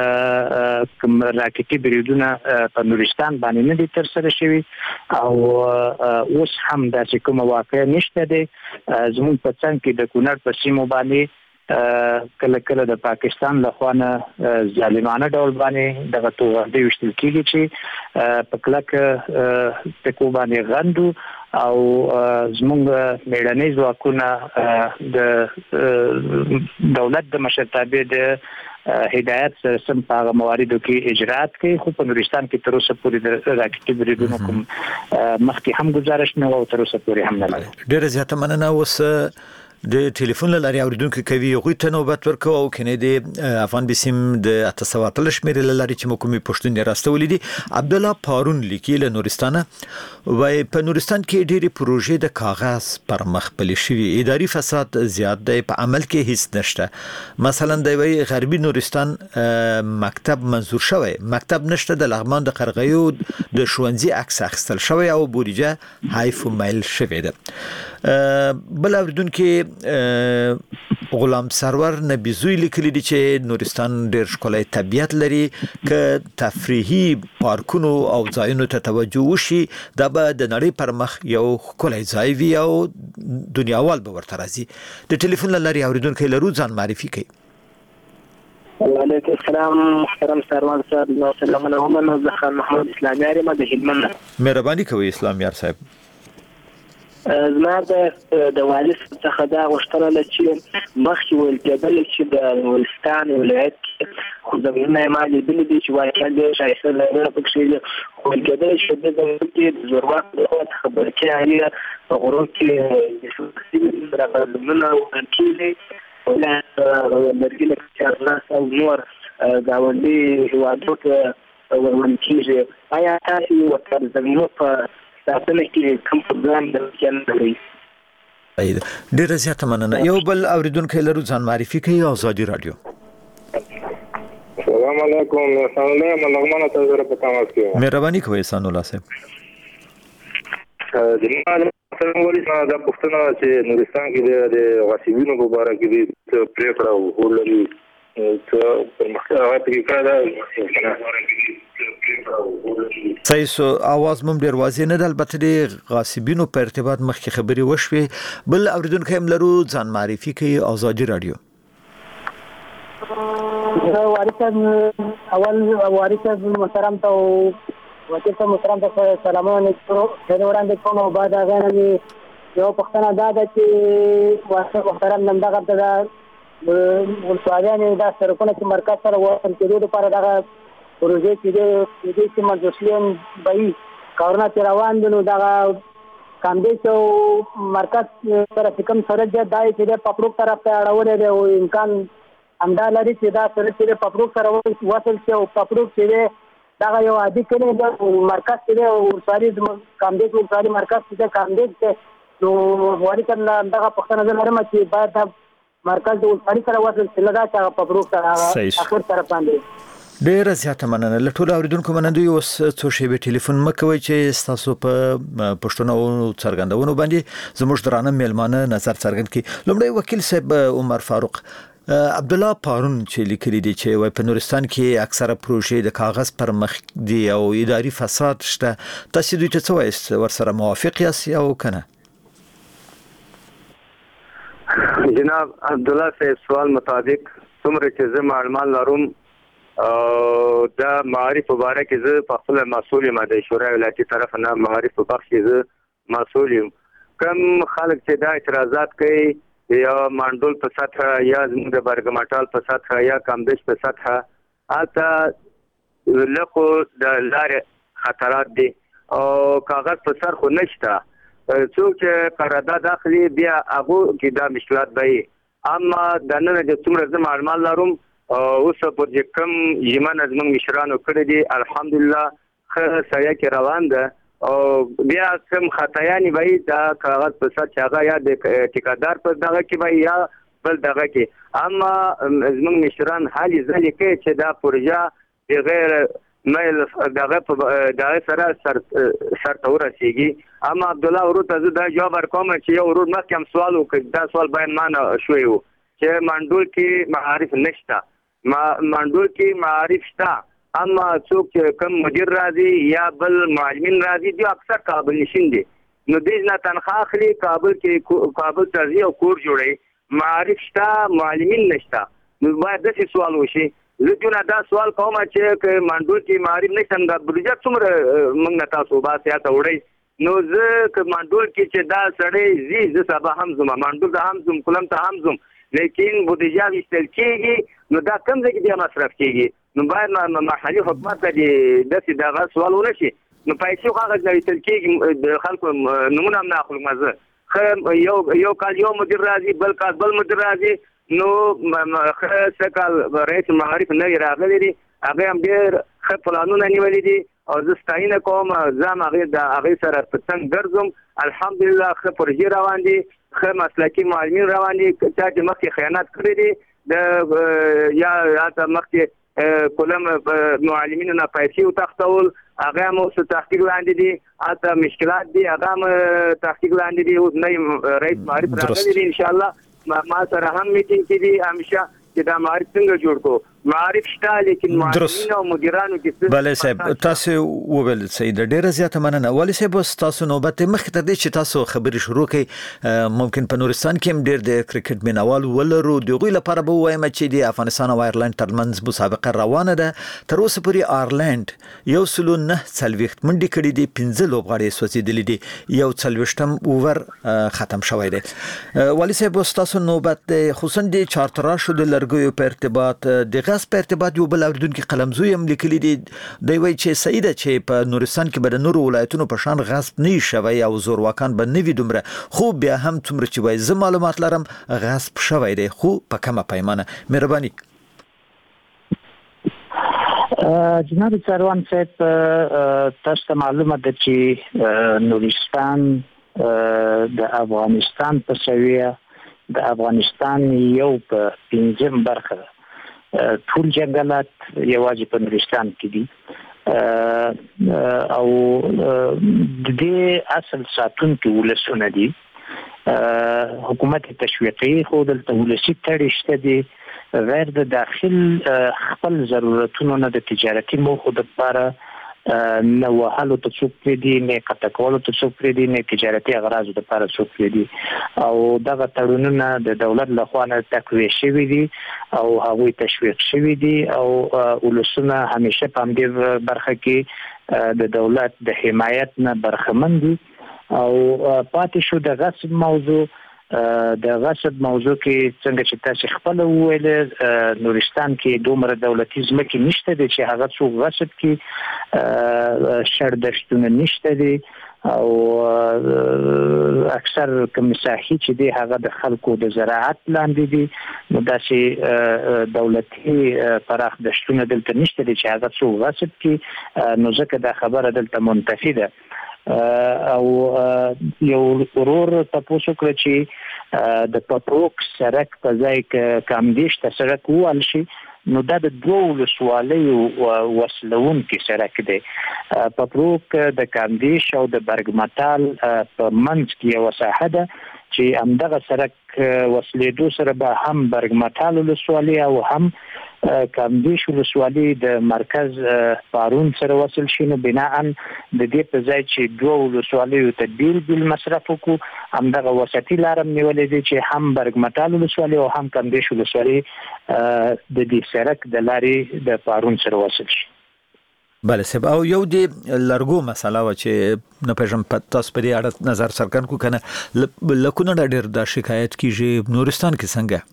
کوم راکټي بریدونه په نورستان باندې نه دي تر سره شوي او اوس هم داسې کومه واقع نشته دی زموږ په څنګ کې د کونړ په سیمو باندې کله کله د پاکستان لخوا نه ظالمانه ډول باندې دغه توغندۍ وشتل کېږي چې په کلکه ټکو باندې غندو او زموږ میړنۍ ځواکونه د دولت د مشرتابه د هدایت سره سم په هغه مواردو کې اجرات کوي خو په نورستان کې تر اوسه پورې د راکټي بریدونو کوم مخکې هم گزارش نه او تر اوسه پورې هم نه لري ډېره زیاته مننه اوس د ټلیفون لاري اوریدونکو کوي غوي ته نوبت ورکو او کنه د افغان بسیم د 800 شمیر لاري چې مکومي پښتون راستولې دي عبد الله پارون لیکي له نورستانه وای په نورستان کې ډېری پروژې د کاغذ پر مخ پلي شوی اداري فساد زیات دی په عمل کې هیڅ نشته مثلا د وی غربي نورستان مکتب منظور شوی مکتب نشته د لغمان د قرغیو د شونځي عکس اخستل شوی او بودیجه حیف مایل شوی ده بل اوریدونکو غلام سرور نبیزوی لیکلی دی چې نورستان ډېر ښکلی طبیعت لري که تفریحي پارکونو او ځایونو ته توجه وشي دا به د نړۍ پر مخ یو ښکلی ځای وي او دنیاوال به ورته راځي. د ټلیفون له لارې اوریدونکي لرو ځان معرفي کوي. وعلیکم السلام محترم سروان صاحب نو سلام علیکم زه خان محمد اسلامي ارم د هلمند. مهرباني کوي اسلامي ار صاحب. زما د والي څخه دا غوښتنه ده چې مخکې ویل کېدل چې د نورستان ولایت خو زمینه مالي بل دي چې واقعا د شایسته لري پکې خو ویل کېدل چې د زمینه د ضرورت د خبر کې اړیه په غوړو کې د سیستم راغلمنه ورکېږي ولا مرګله چې تاسو نور گاونډي هیوادو ته ورکېږي آیا تاسو ورته زمینه په تاسو کې کوم پروګرام درکړئ؟ ډیره زیاته مننه. یو بل اوریدونکو لرو ځان معرفي کوي آزادي رادیو. السلام علیکم سلام لغمانه تاسو په تماس کې مهرباني کوي احسان الله صاحب. د څنګه دا پښتنه چې نورستان کې د غصبینو په اړه کې د پریکړه ولري ته په مخه کې کړه سایسو आवाज مم ډیر واضح نه ده البته د غاصبینو په ارتباط مخکې خبري وشوي. بل اوریدونکو هم لرو ځان معرفي کوي آزادي رادیو. وارث محترم ته وکیل محترم ته سلامونه وړاندې کوم او بعد هغه یو پښتنه دا ده چې واسه محترم نن دغه د ولسوالیانې دا سرکونه چې مرکز سره وصل کېدو لپاره دغه پروژې چې مجلسین بای کارونه روان دي نو دغه کاندې او مرکز سره کوم سره دای چې په پروګ طرف ته اړولې دی او امکان همدا لري چې دا سره چې په پروګ سره وصل شي او په پروګ چې دا یو عادي کلی دی مرکز چې او ساري کاندې او ساري مرکز چې کاندې نو واري کله دغه پښتنه لرم چې باید مرکز او ساري سره وصل شي لدا چې په پروګ سره اخر طرف باندې ډیره زیاته مننه. له ټولو اوریدونکو مننه اوس څو شیبې ټلیفون مکوي چې تاسو په پښتون او څرګندونو باندې زموږ درانه میلمانه نظر څرګند کړي. لومړی وکیل صاحب عمر فاروق عبد الله پارون چې لیکلي دي چې په نورستان کې اکثره پروژې د کاغذ پر مخ دي او اداري فساد شته. تاسو دوی ته څه وایست؟ ورسره موافق یاست یا کنه؟ جناب عبد الله صاحب سوال مطابق څومره چې زه معلومات لرم دا معارف مبارک زه په خپل مسؤل یم د شورای ولایتي طرف نه معارف په بخش زه مسؤل یم. کم خلک چې دا اعتراضات کوي یا منډول په سطح یا زموږ د برګمټال په سطح یا کمبش په سطح البته لکه د لارې خطرات دي او کاغذ په سر خو نشته. څوک چې قرارداد اخلي بیا هغه کې دا مشکلات وي. اما د نن د څومره زه معلومات لرم اوس په کوم یمن از موږ مشرانو کړی دي الحمدلله خیر سایه کې روان ده او بیا کوم خطایانی وای دا کاغذ په سر چاغه یا د ټیکادار په دغه کې وای یا بل دغه کې. اما زموږ مشران حالي ځلې کې چې دا پروژه بغیر مېل دغه سره سر تور رسیږي. اما عبد الله ورو ته دا جواب ورکوم چې یو ورو مخکې هم سوال وکړ دا سوال باید معنا شوی وو چې منډول کې معارف نشته. منډول کې معارف شته اما څوک چې کم مدیر راځي یا بل معلمین راځي دی اکثر کابل نشین دي نو دې نه تنخواه اخلي کابل کې کابل ته او کور جوړي معارف شته معلمین نشته. نو باید د سوال وشي. لږه دا سوال کوم چې منډول کې معارف نشته د بریجت څومره موږ نه تاسو باسي تا وړي نو زه ک منډول کې چې دا سړی زی سبا هم زما منډول د هم زم کلم ته هم زم لیکن بودجه وشتل کېږي نو دا کم ځای کې بیا مصرف کېږي. نو باید محلي حکومت ته داسې دغه سوال ونشي نو پیسې خو هغه ځای وشتل کېږي د خلکو نمونه هم نه اخلو. مزه یو کال یو مدیر راځي بل کال بل مدیر راځي نو څه کال رئیس معارف نوي راغلی دي هغه هم ډېر ښه پلانونه نیولي دي او زه ستاینه کوم زه هم هغې سره په څنګ ګرځم. الحمدلله ښه پروژې روان دي ښه مسلکي معلمین روان دي. چا چې مخکې خیانت کړی دي د یا اته مخکې کولم معلمینو نه پیسې وتښتول هغه مو څه تحقیق لاندې دي اته مشکلات دي هغه تحقیق لاندې دي اوس نه رئیس معرف راغلی دي ان شاء الله ما سره هم میټینګ کې دي همیشه چې دا معرف څنګه جوړ کو معرف شته لیکن معلمین او مدیرانو کې بله صاحب تاسو وویل سید ډیره زیاته مننه ولی صاحب تاسو نوبت مخکې تر دې چې تاسو خبري شروع کړئ ممکن په نورستان کې هم ډیر د کرکټ مینوال ولرو دغه لپاره به وایم چې د افغانستان او ایرلند ترمنځ مسابقه روانه ده تر اوسه پورې ایرلند 109 منډي کړي دي 15 لوبغاړي سوځیدلي دي یو 40م اوور ختم شوی دی ولی صاحب تاسو نوبت خصوصا د چارتراشو د لرګیو په ارتباط د غاز په ارتباط یو بل اوریدونکو قلمزوی هم لیکلي دي دوی وایي چې سیده چې په نورستان کې به د نورو ولایتونو په شان غصب نه شوی او زورواکان به نه وي دومره خو بیا هم څومره چې وایي زه معلومات لرم غصب شوی دی خو په کومه پیمانه مهرباني جناب سروان صاحب تاسو ته معلومه ده چې نورستان د افغانستان په سویه د افغانستان یو په 5 برخه ټول جنگلات یوازې په نورستان کې دي او د دې اصل ساتونکي ولسونه دي حکومت تشویقي خو دلته ولسی تړشته دي غیر د داخل خپل ضرورتونو نه د تجارتي موخو لپاره نه وهلو ته څوک پرېدي نه قطع کولو ته څوک پرېدي نه تجارتي اغراضو لپاره څوک پرېدي او دغه تړونونه د دولت لخوا نه تقویه شوي دي او هغوی تشویق شوي دي او ولسونه همیشه په همدې برخه کې د دولت د حمایت نه برخمن دي او پاتې شو د غصب موضوع د غصب موضوع کې څنګه چې تاسو خپل ویل نورستان کې دومره دولتي ځمکې نشته دي چې هغه څو غصب کې شردشتونه نشته دي او اکثر کوم ساحې چې دي هغه د خلکو د زراعت لاندې دي نو داسې دولتي پراخ دشتونه دلته نشته دي چې هغه څو غصب کې نو ځکه دا خبره دلته منتفي ده او یو ورور تاسو کړی چې د پټروک سرک په ځای کې کامدیش ته سرک وال شي نو دا د دوه سوالي وسلون کې سرک دی پټروک د کامدیش او د برګمټال په منځ کې یو ساحه ده چې همدغه سرک وسلیدو سره به هم برګمټال ولسوالي او هم کامدیش ولسوالي د مرکز پارون سره وصل شي نو بناء د دې په ځای چې دوه ولسوالیو ته بیل مصرف وکړو همدغه وسطي لارم نیولې دي چې هم برګمټال ولسوالي او هم کامدیش ولسوالي د دې سرک د لارې د پارون سره وصل شي بله سبا او یو دی لرګو مسله و چې نه پېژم تاسو په دې اړه نظر څرګند کو کنه لکونه ډېر د شکایت کیږي نورستان کې څنګه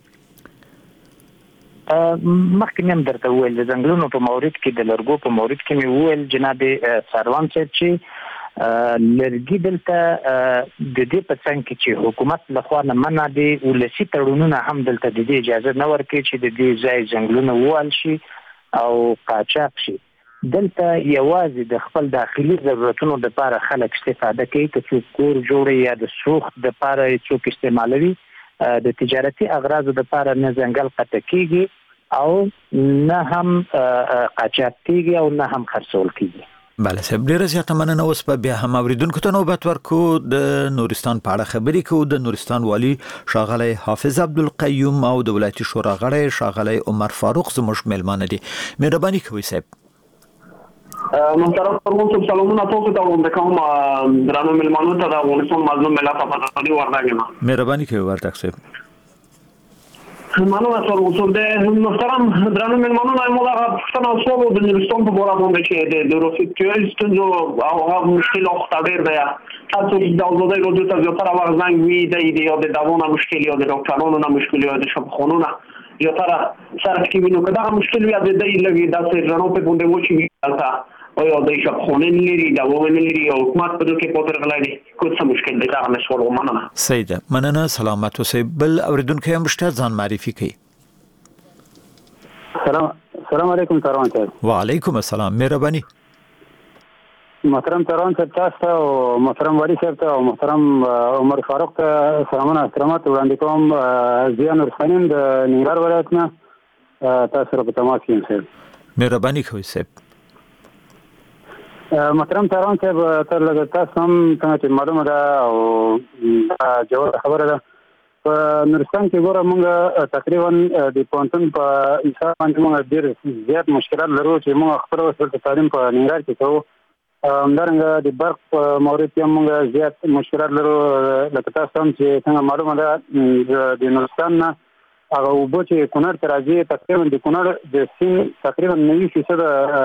مخکې هم درته وویل د ځنګلونو په مورید کې د لرګو په مورید کې مې وویل جناب سروان صاحب چې لرګي دلته د دې په څنګ کې چې حکومت لخوا نه منع دي ولسی تړونونه هم دلته د دې اجازه نه ورکړي چې د دې ځای ځنګلونه ووال شي او قاچاق شي دلته یوازې د خپل داخلي ضرورتونو لپاره خلک استفاده کوي که څوک کور جوړي یا د سوخت لپاره څوک استعمالوي د تجارتي اغراضو لپاره نه ځنګل قطع کیږي او نه هم قاچاق کیږي او نه هم خرڅول کیږي بله صاحب ډیره زیاته مننه اوس په بیا هم اوریدونکو ته نوبت ورکو د نورستان په اړه خبرې کوو د نورستان والی ښاغلی حافظ عبدالقیوم او د ولایتي شورا غړی ښاغلی عمر فاروق زموږ میلمانه دي مهرباني کوئ صاحب محترم فرمون سلامونه تاسو ته وړاندې کوم درانو ملمانو ته د افغانستان مظلوم ملت په اړه ورداګم مهرباني کوئ ورتاک صاحب مننه فرمون د محترم درانو ملمانو نه موږ غوښتنه وکړو د نورستان په اړه باندې چې د روسیې ستونزو او هغه مشکلات ډېر دی تاسو د اوزادۍ روزو ته زیاتره وخت زنګ وی دی یا د دواونو مشکل یا د ډاکټرانو نه مشکل یا د شفاخانو یا تر سره کې وینو کدا مشکل یا د دې لګي د ځړو په باندې وچی تا او یا د شفاخانه لري دا وونه لري او حکومت په دې کې پاتره غلای دي کوم څه مشکل دی دا مشوره مننه سیده مننه سلامت اوسئ بل اوریدونکو هم شته ځان معرفي کړئ السلام علیکم سروان صاحب وعلیکم السلام مهرباني محترم تران صاحب تاسو او محترم ولی صاحب ته او محترم عمر فاروق ته سلامونه احترامات وړاندې کوم. زیان ورخانین د ننګرهار ولایت نه تاسو سره په تماس کې یم صاحب. مهرباني کوئ صاحب. محترم تران صاحب تر لږ تاسو هم څنګه چې معلومه ده او جواب خبره ده په نورستان کې ګوره موږ تقریبا د پوهنتون په حساب باندې موږ ډېر زیات مشکلات لرو چې موږ خپل وسیله تعلیم په ننګرهار کې کوو. همدارنګه د برق په مورد کې موږ زیات مشکلات لرو. لکه تاسو هم چې څنګه معلومه ده د نورستان نه هغه اوبه چې کونړ ته راځي تقریبا د کونړ د سیند تقریبا 90%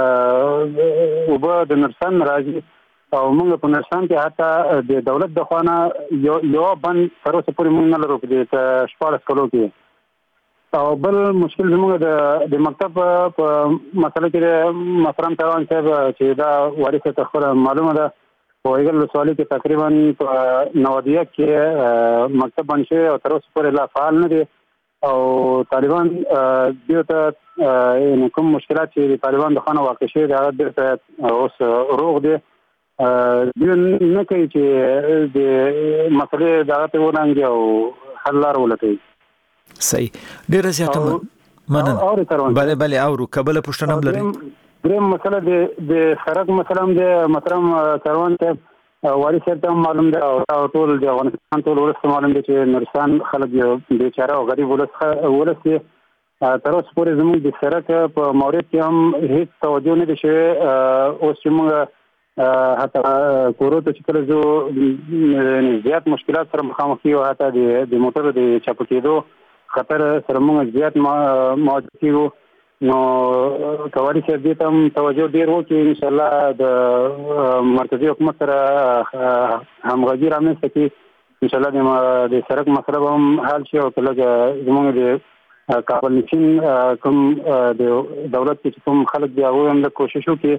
اوبه د نورستان راځي او موږ په نورستان کې حتی د دولت د خوا نه یو بند تر اوسه پورې موږ نه لرو په 14 کلو کې. او بل مشکل زموږ د مکتب په مسله کې محترم تران صاحب چې دا وارثه تخبر معلومه ده په وایګل ولسوالۍ کې تقریبا په نوادیه کې مکتب باندې او تر اوسه پورې لا فعال نه دي او طالبان دیو ته کوم مشکلات چې طالبان د خانه واقع شوی دا د اوس روغ دي دیو نه کوي چې د مسلې دغه ته وننګي او حل لار ولټوي. صحیح. ډیر زیاته مننه. بله اورو کبل پښتنه هم لري. دریم مسله د سرک مسله هم د محترم سروان ته وارث ته معلوم ده او ټول د افغانستان ټول ولس معلوم دي چې نورستان خلک بیچاره او غریب ولس تر اوسه پورې زموږ د سرک په مورد کې هم هیڅ توجه نه دي شوی. اوس چې موږ حتی کورو ته چې کله زه زیات مشکلات سره مخامخ یو حتی د موټرو د چپه کېدو خطر سره موږ زیات مواجه کېږو. نو کوالي چې دې ته توجه ډېر وکړي انشاءالله د مرکزي حکومت سره همغږي رامنځته کړي انشاءالله د سړک مسله به هم حل شي او لږ زموږ د کابل نشین کوم د دولت چې کوم خلک دي هغوی هم لږ کوشش وکړي.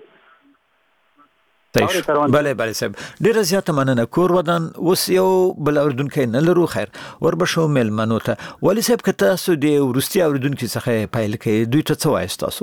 بله صاحب ډیره زیاته مننه. کور ودان اوس یو بل اوردونکو نه لرو. خیر وربشو ملمنو ته ولی صاحب که تاسو د ورستي اوردونکو څخه پایل کې دوی ته څه وایي تاسو؟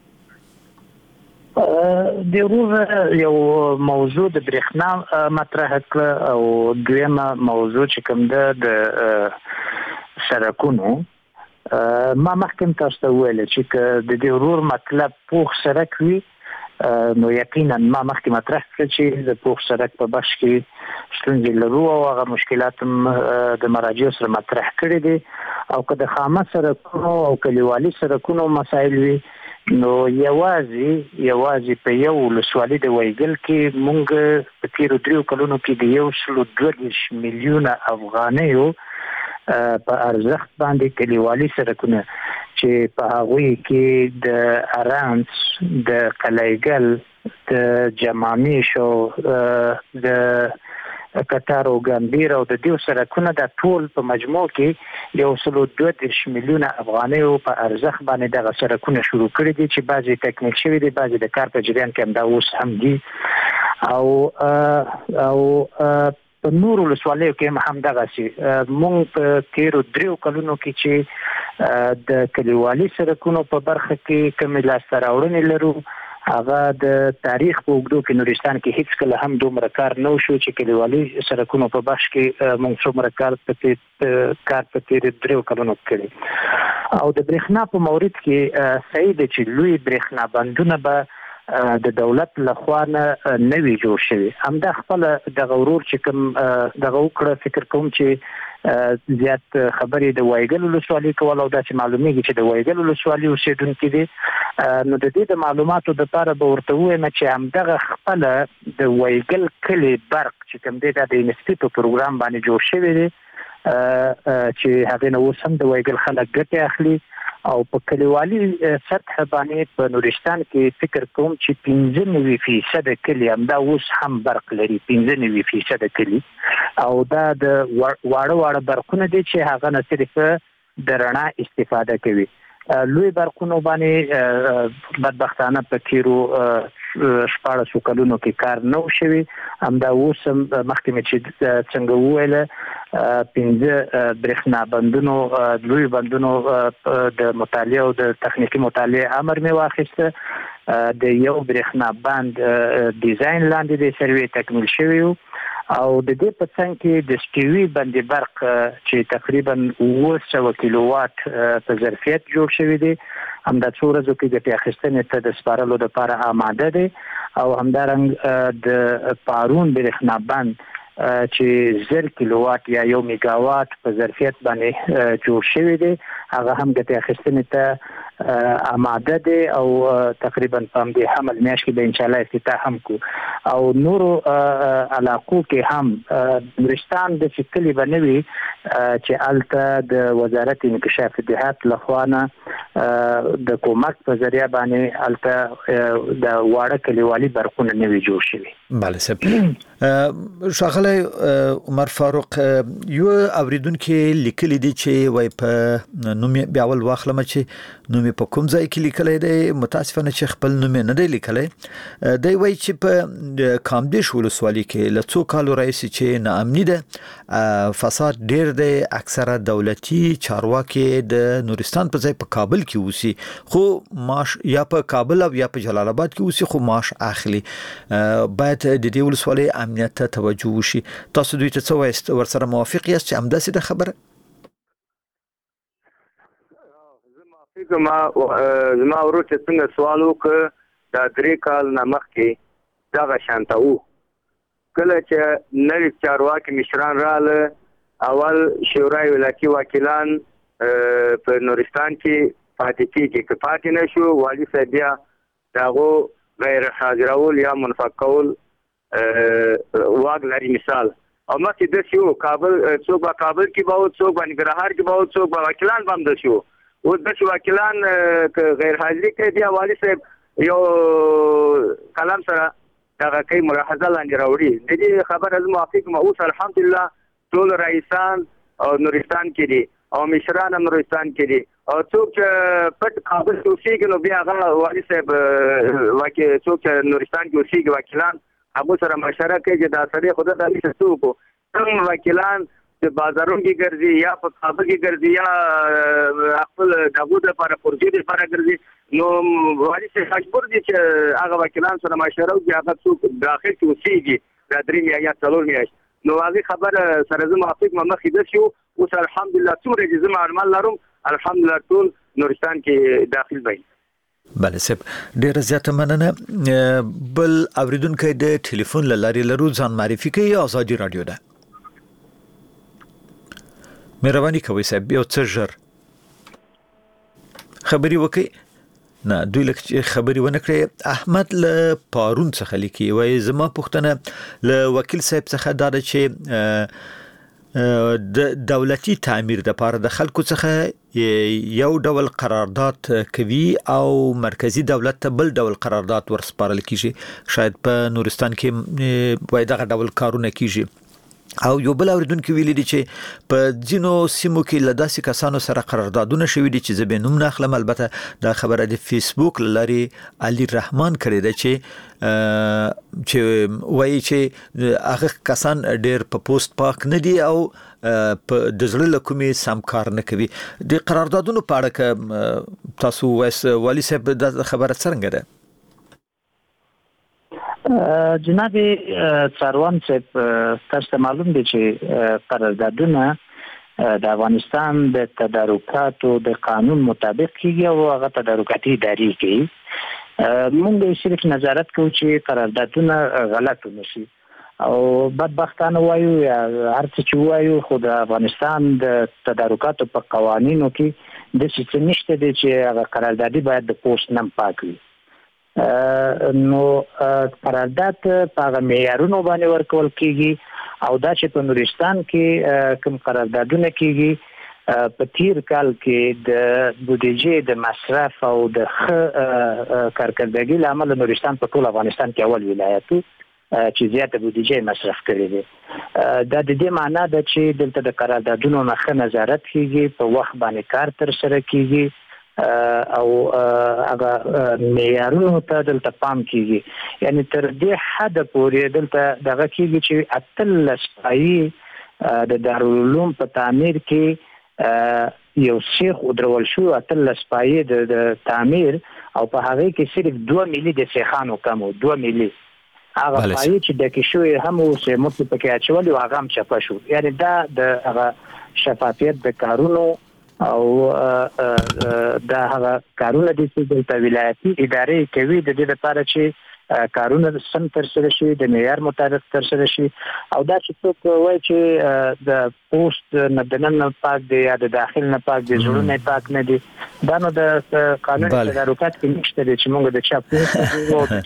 د ورور یو موضوع د برېښنا مطرح کړ او دویمه موضوع چې کوم ده د سرکونو. ما مخکې تاسو ته ویل چې د دې ورور مطلب پوخ سرک وي نو یقینا ما مخکې مطرح کړ چې د پوخ سرک په بخش کې ستونزې لرو او هغه مشکلات د مراجعو سره مطرح کړي دي او که د خامه سرکونو او کلیوالي سرکونو مسایل وي نو یوازې په یو ولسوالۍ د وایګل کې مونږ په تیرو 3 کلونو کې د 122 میلیونه افغانیو په ارزښت باندې کلیوالي سرکونه چې په هغوی کې د ارانس د قلعهګل د جمامیش او د کتار او ګمبیر او د دیو سرکونه د ټول په مجموع کې 122 میلیونه افغانیو په ارزښت باندې دغه سرکونه شروع کړي دي چې بعضی تکمیل شوي دي بعضی د کار په جریان کې هم دا اوس هم دي او په نورو ولسوالیو کې هم دغسې مونږ په تیرو 3 کلونو کې چې د کلیوالي سرکونو په برخه کې کومې لاسته راوړنې لرو هغه د تاریخ په اوږدو کې نورستان کې هیڅ کله هم دومره کار نه وشو چې کلیوالي سرکونو په بخش کې مونږ څومره کار په تیرو 3 کلونو کړی. او د برېښنا په مورد کې صحیح ده چې لوی برېښنا بندونه به د دولت لخوا نه وي جوړ شوي. همدا خپل دغه ورور چې کوم دغه وکړه فکر کوم چې زیات خبرې د وایګل ولسوالۍ کول او دا چې معلومیږي چې د وایګل ولسوالۍ اوسېدونکي دي نو د دې د معلوماتو دپاره به ورته ووایم چې همدغه خپله د وایګل کلي برق چې کوم دی دا د NSP په پروګرام باندې جوړ شوی دی چې هغې نه اوس هم د وایګل خلک ګټې اخلي او په کلیوالي سطح باندې په نورستان کې فکر کوم چې 95% کلی همدا اوس هم برق لري 95% کلی او دا د واړه برقونه دي چې هغه نه صرف د رڼا استفاده کوي لوی برقونو باندې بدبختانه په تیرو 14 کلونو کې کار نه وشوي. همدا اوس مخکې چې څنګه وویل 15 برېښنا بندونو لوی بندونو د مطالعه او د تخنیکی مطالعه امر می واخیسته. د یو برېښنا بند ډیزاین لاندې د سروې تکمیل شوی او د دې په څنګ کې د سټیوي بندي برق چې تقریبا 900 کیلووات په ظرفیت جوړ شوی دی همدا څو ورځې کې د اخیستنې ته د سپارلو لپاره آماده دی او همدارنګ د پارون برېښنا بند چې 0 کیلووات یا 1 میگاوات په ظرفیت باندې جوړ شوی دی هغه هم د اخیستنې ته آماده دی او تقریبا په دې حمل میاشت کې به ان شاء الله افتتاح هم کو او نورو علاقو کې هم نورستان د شکلی بنوي چې الته د وزارت انکشاف دیهات لخوانه د کومک په ذریعہ باندې الته د واړه کلیوالي برقونه نوي جوړ شوي. بله سب شغله عمر فاروق یو اوریدونکو لیکلي دي چې وای په نوم بیاول واخلم چې نوم په کوم ځای کې لیکلای دی متاسفانه چې خپل نوم نه دی لیکلای دی وای چې په کامدیش ولسوالۍ کې لڅو کالو رئیس چې ناامني ده فساد ډیر دی اکثره دولتي چارواکي د نورستان په ځای په کابل کې اوسي خو معاش یا په کابل او یا په جلال آباد کې اوسي خو معاش اخلي باید د دې ولسوالۍ امنیت ته توجه وشي. تاسو دوی ته څه وایست ورسره موافق یاست چې همداسې د خبره؟ زما ورور چې څنګه سوال وکړ دا 3 کال نه مخکې دغه شانته وو کله چې نوي چارواکي مشران رااله اول شورای ولایتي وکیلان په نورستان کې پاتې کېږي که پاتې نه شو والي صاحب بیا دغه غیر حاضرول یا منفق کول واګ لري. مثال او مخکې د شو کابل څوک په کابل کې باو څوک په ننګرهار کې باو څوک په وکیلان باندې شو او د وکیلان غیر حاضري کوي بیا والي صاحب یو کلام سره دغه کوي ملاحظه لاندې راوړي. د دې خبره زما موافق ما اوس الحمدلله ټول رئیسان او نورستان کې دي او مشران نورستان کې دي او څوک پټ کابل کې اوسېږي نو بیا هغه والي صاحب واکي څوک نورستان کې اوسېږي وکیلان هغه سره مشوره کوي چې دا سړی خود د دې څوک څنګه وکیلان چې بازارونو کې ګرځي یا په کابل کې ګرځي یا خپل دغه لپاره پروژې لپاره ګرځي نو والي صاحب مجبور دي چې هغه وکیلان سره مشوره وکړي هغه څوک داخل کې اوسېږي دا 3 یا 4 میاشت نو هغه خبر سره زما موافق مخې ده شو اوس الحمدلله څومره چې زما ارمان لرم الحمدلله ټول نورستان کې داخل وي. بله سب ډیره زیاته مننه. بل اوریدونکو د ټلیفون لارې لرو ځان معرفي کوي آزادي رادیو ده. مهرباني کوئ صاحب یو څه ژر خبري وکړئ. نه دوی لکه خبري ونه کړې. احمد له پارون څخه لیکي وای زما پوښتنه له وکیل صاحب څخه دا ده چې د دولتي تعمیر د لپاره د خلکو څخه یو ډول قرارداد کوي او مرکزی دولت ته بل ډول قرارداد ورسپارل کیږي. شاید په نورستان کې وای دغه ډول کارونه کیږي او یو بل اوریدونکو ویلي دي چې په ځینو سیمو کې لداسي کسانو سره قراردادونه شوي دي چې زه به نوم نه اخلم. البته دا خبره د فیسبوک لارې علي رحمان کړی دی چې وایي چې هغه کسان ډېر په پوسټ پاک نه دي او په د زړه له کومې سم کار نه کوي. د قراردادونو په اړه تاسو والي صاحب دا خبره څنګه ده؟ جناب څاروان صاحب تاسو معلوم دي چې قراردادونه د افغانستان د تدارکاتو د قانون مطابق کیږي او هغه تدارکاتي ادارې کوي. موږ صرف نظارت کوو چې قراردادونه غلط ونشي او بدبختانه وایو یا هر څه چې وایو خو د افغانستان د تدارکاتو په قوانینو کې د څه نشته دي چې هغه قراردادي باید د پوسټ نم پاک وي. نو قرارداد په هغه معیارونو باندې ورکول کیږي او دا چې په نورستان کې کوم قراردادونه کیږي په تیر کال کې د بودیجې د مصرف او د کارکردګۍ لامل نورستان په ټول افغانستان کې اول ولایت چې زیاته بودیجې مصرف کړې ده. دا د دې معنی ده چې دلته د قراردادونو نه نظارت کیږي په وخت باندې کار تر سره کیږي او هغه معیارونو ته دلته پام کیږي یعنی تر دې حد پورې دلته دغه کیږي چې اتل سپایي د دارالعلوم په تعمیر کې یو شیخ ودرول شو اتل سپایي د تعمیر او په هغه کې صرف 2 ملي د شیخانو کم 2 ملي هغه پای چې د کښوی هم اوسه مت پکې اچول او هغه هم چپه شو یعنی دا د هغه شفافیت د کارونو او دا هغه کارونه د دې ولایتي ادارې کوي د دې لپاره چې کارونه سم تر سره شي د معیار مطابق تر سره شي او دا چې څوک وایي چې د پوسټ نه دنن پاک دی یا د داخل نه پاک دی جوړونه پاک نه دی دا نو د قانون تدارکات کې نشته چې موږ د چا پوسټ او د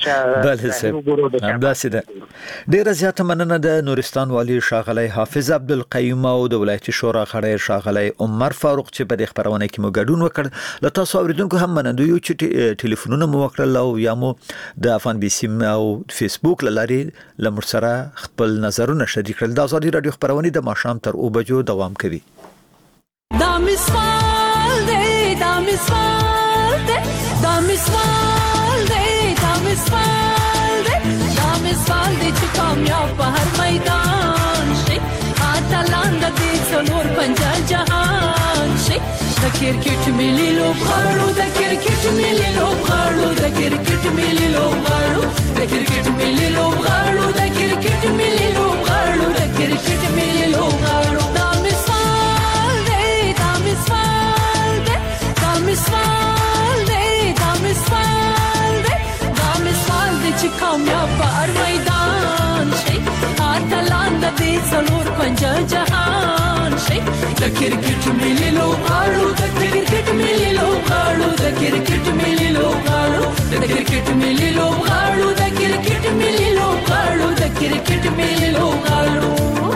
چا همداسې ده. ډیره زیاته مننه د نورستان والی ښاغلی حافظ عبدالقیوم او د ولایتي شورا غړی ښاغلی عمر فاروق چې په دې خبرونه کې مو ګډون وکړ. له تاسو اوریدونکو هم مننه یو چې ټلیفونونه مو وکړل او یا مو د افغان سیم او فیسبوک لاري لمر سره خپل نظرونه شریک کړل. د ازادي رادیو خبرونه د ماښام تر 2 بجو دوام کوي. دا مسوال دی دا مسوال دی دا مسوال دی دا مسوال دی دا مسوال دی چې کامیاب په هر میدان شي اتلان د دې څلور پنځه جهان شي د کرکټ ملي لوبغاړو د کرکټ ملي لوبغاړو د کرکټ ملي لوبغاړو د کرکټ ملي لوبغاړو د کرکټ ملي لوبغاړو د کرکټ ملي لوبغاړو دا مثال دی دا مثال دی دا مثال دی دا مثال دی دا مثال دی چې کامیاب په هر میدان شي اتلان د دې څلور پنځه جهان شي د کرکټ ملي لوبغاړو د کرکټ ملي لوبغاړو د کرکټ ملي لوبغاړو د کرکټ ملي لوبغاړو د کرکټ ملي لوبغاړو د کرکټ ملي لوبغاړو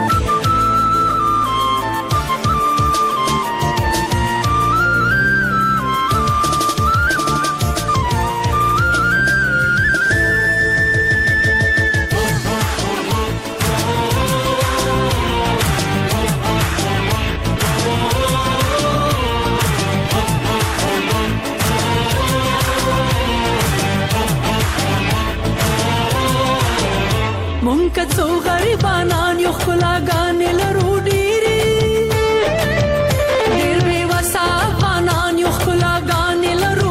مونږ څو غریبانان یو خلاګانې لرو ډېرې ډېر بې وسه افغانان یو خلاګانې لرو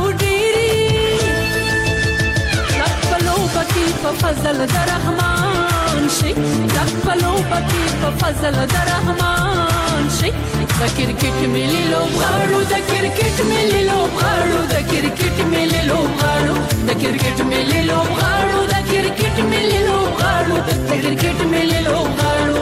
ډېرې لک په لوبه کې په فضل د رحمان شي لک په لوبه کې په فضل د رحمان شي د کرکټ ملي لوبغاړو د کرکټ ملي لوبغاړو د کرکټ ملي لوبغاړو د کرکټ ملي لوبغاړو د کرکټ ملي لوبغاړو د کرکټ ملي لوبغاړو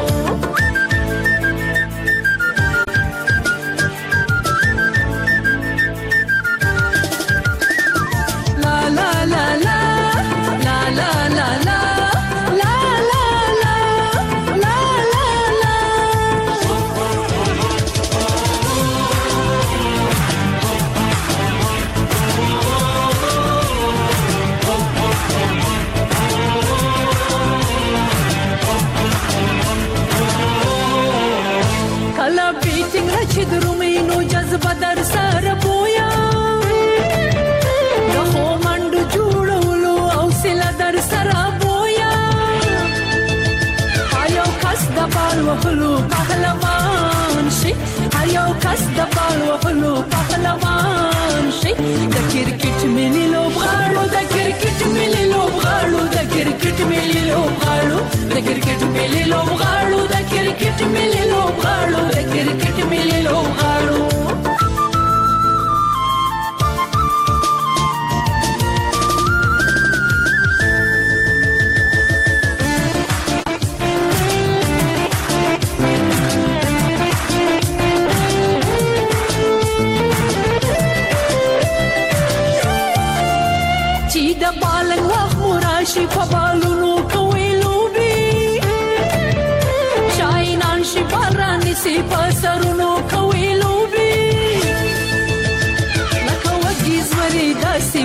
لا لا لا لا لا لا لا لا چې درومینو جذبه در سره بویا د خو منډو جوړولو او سله در سره بویا هر یو کس د بال وهلو پهلوان شي هر یو کس د بال وهلو پهلوان شي د کرکټ ملي لوبغاړو د کرکټ ملي لوبغاړو د کرکټ ملي لوبغاړو د کرکټ ملي لوبغاړو د کرکټ ملي لوبغاړو د کرکټ ملي لوبغاړو چې د بالنګ وخت مراشي په بالونو کوي لوبي شاینان شي باران سي په سرونو کوي لوبي لکه وګیز مری داسي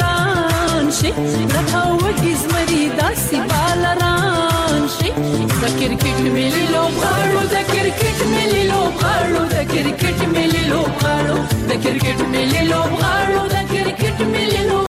بالران شي لکه وګیز مری داسي بالران شي د کرکټ ملي لوبغاړو د کرکټ ملي لوبغاړو د کرکټ ملي لوبغاړو د کرکټ ملي لوبغاړو د کرکټ ملي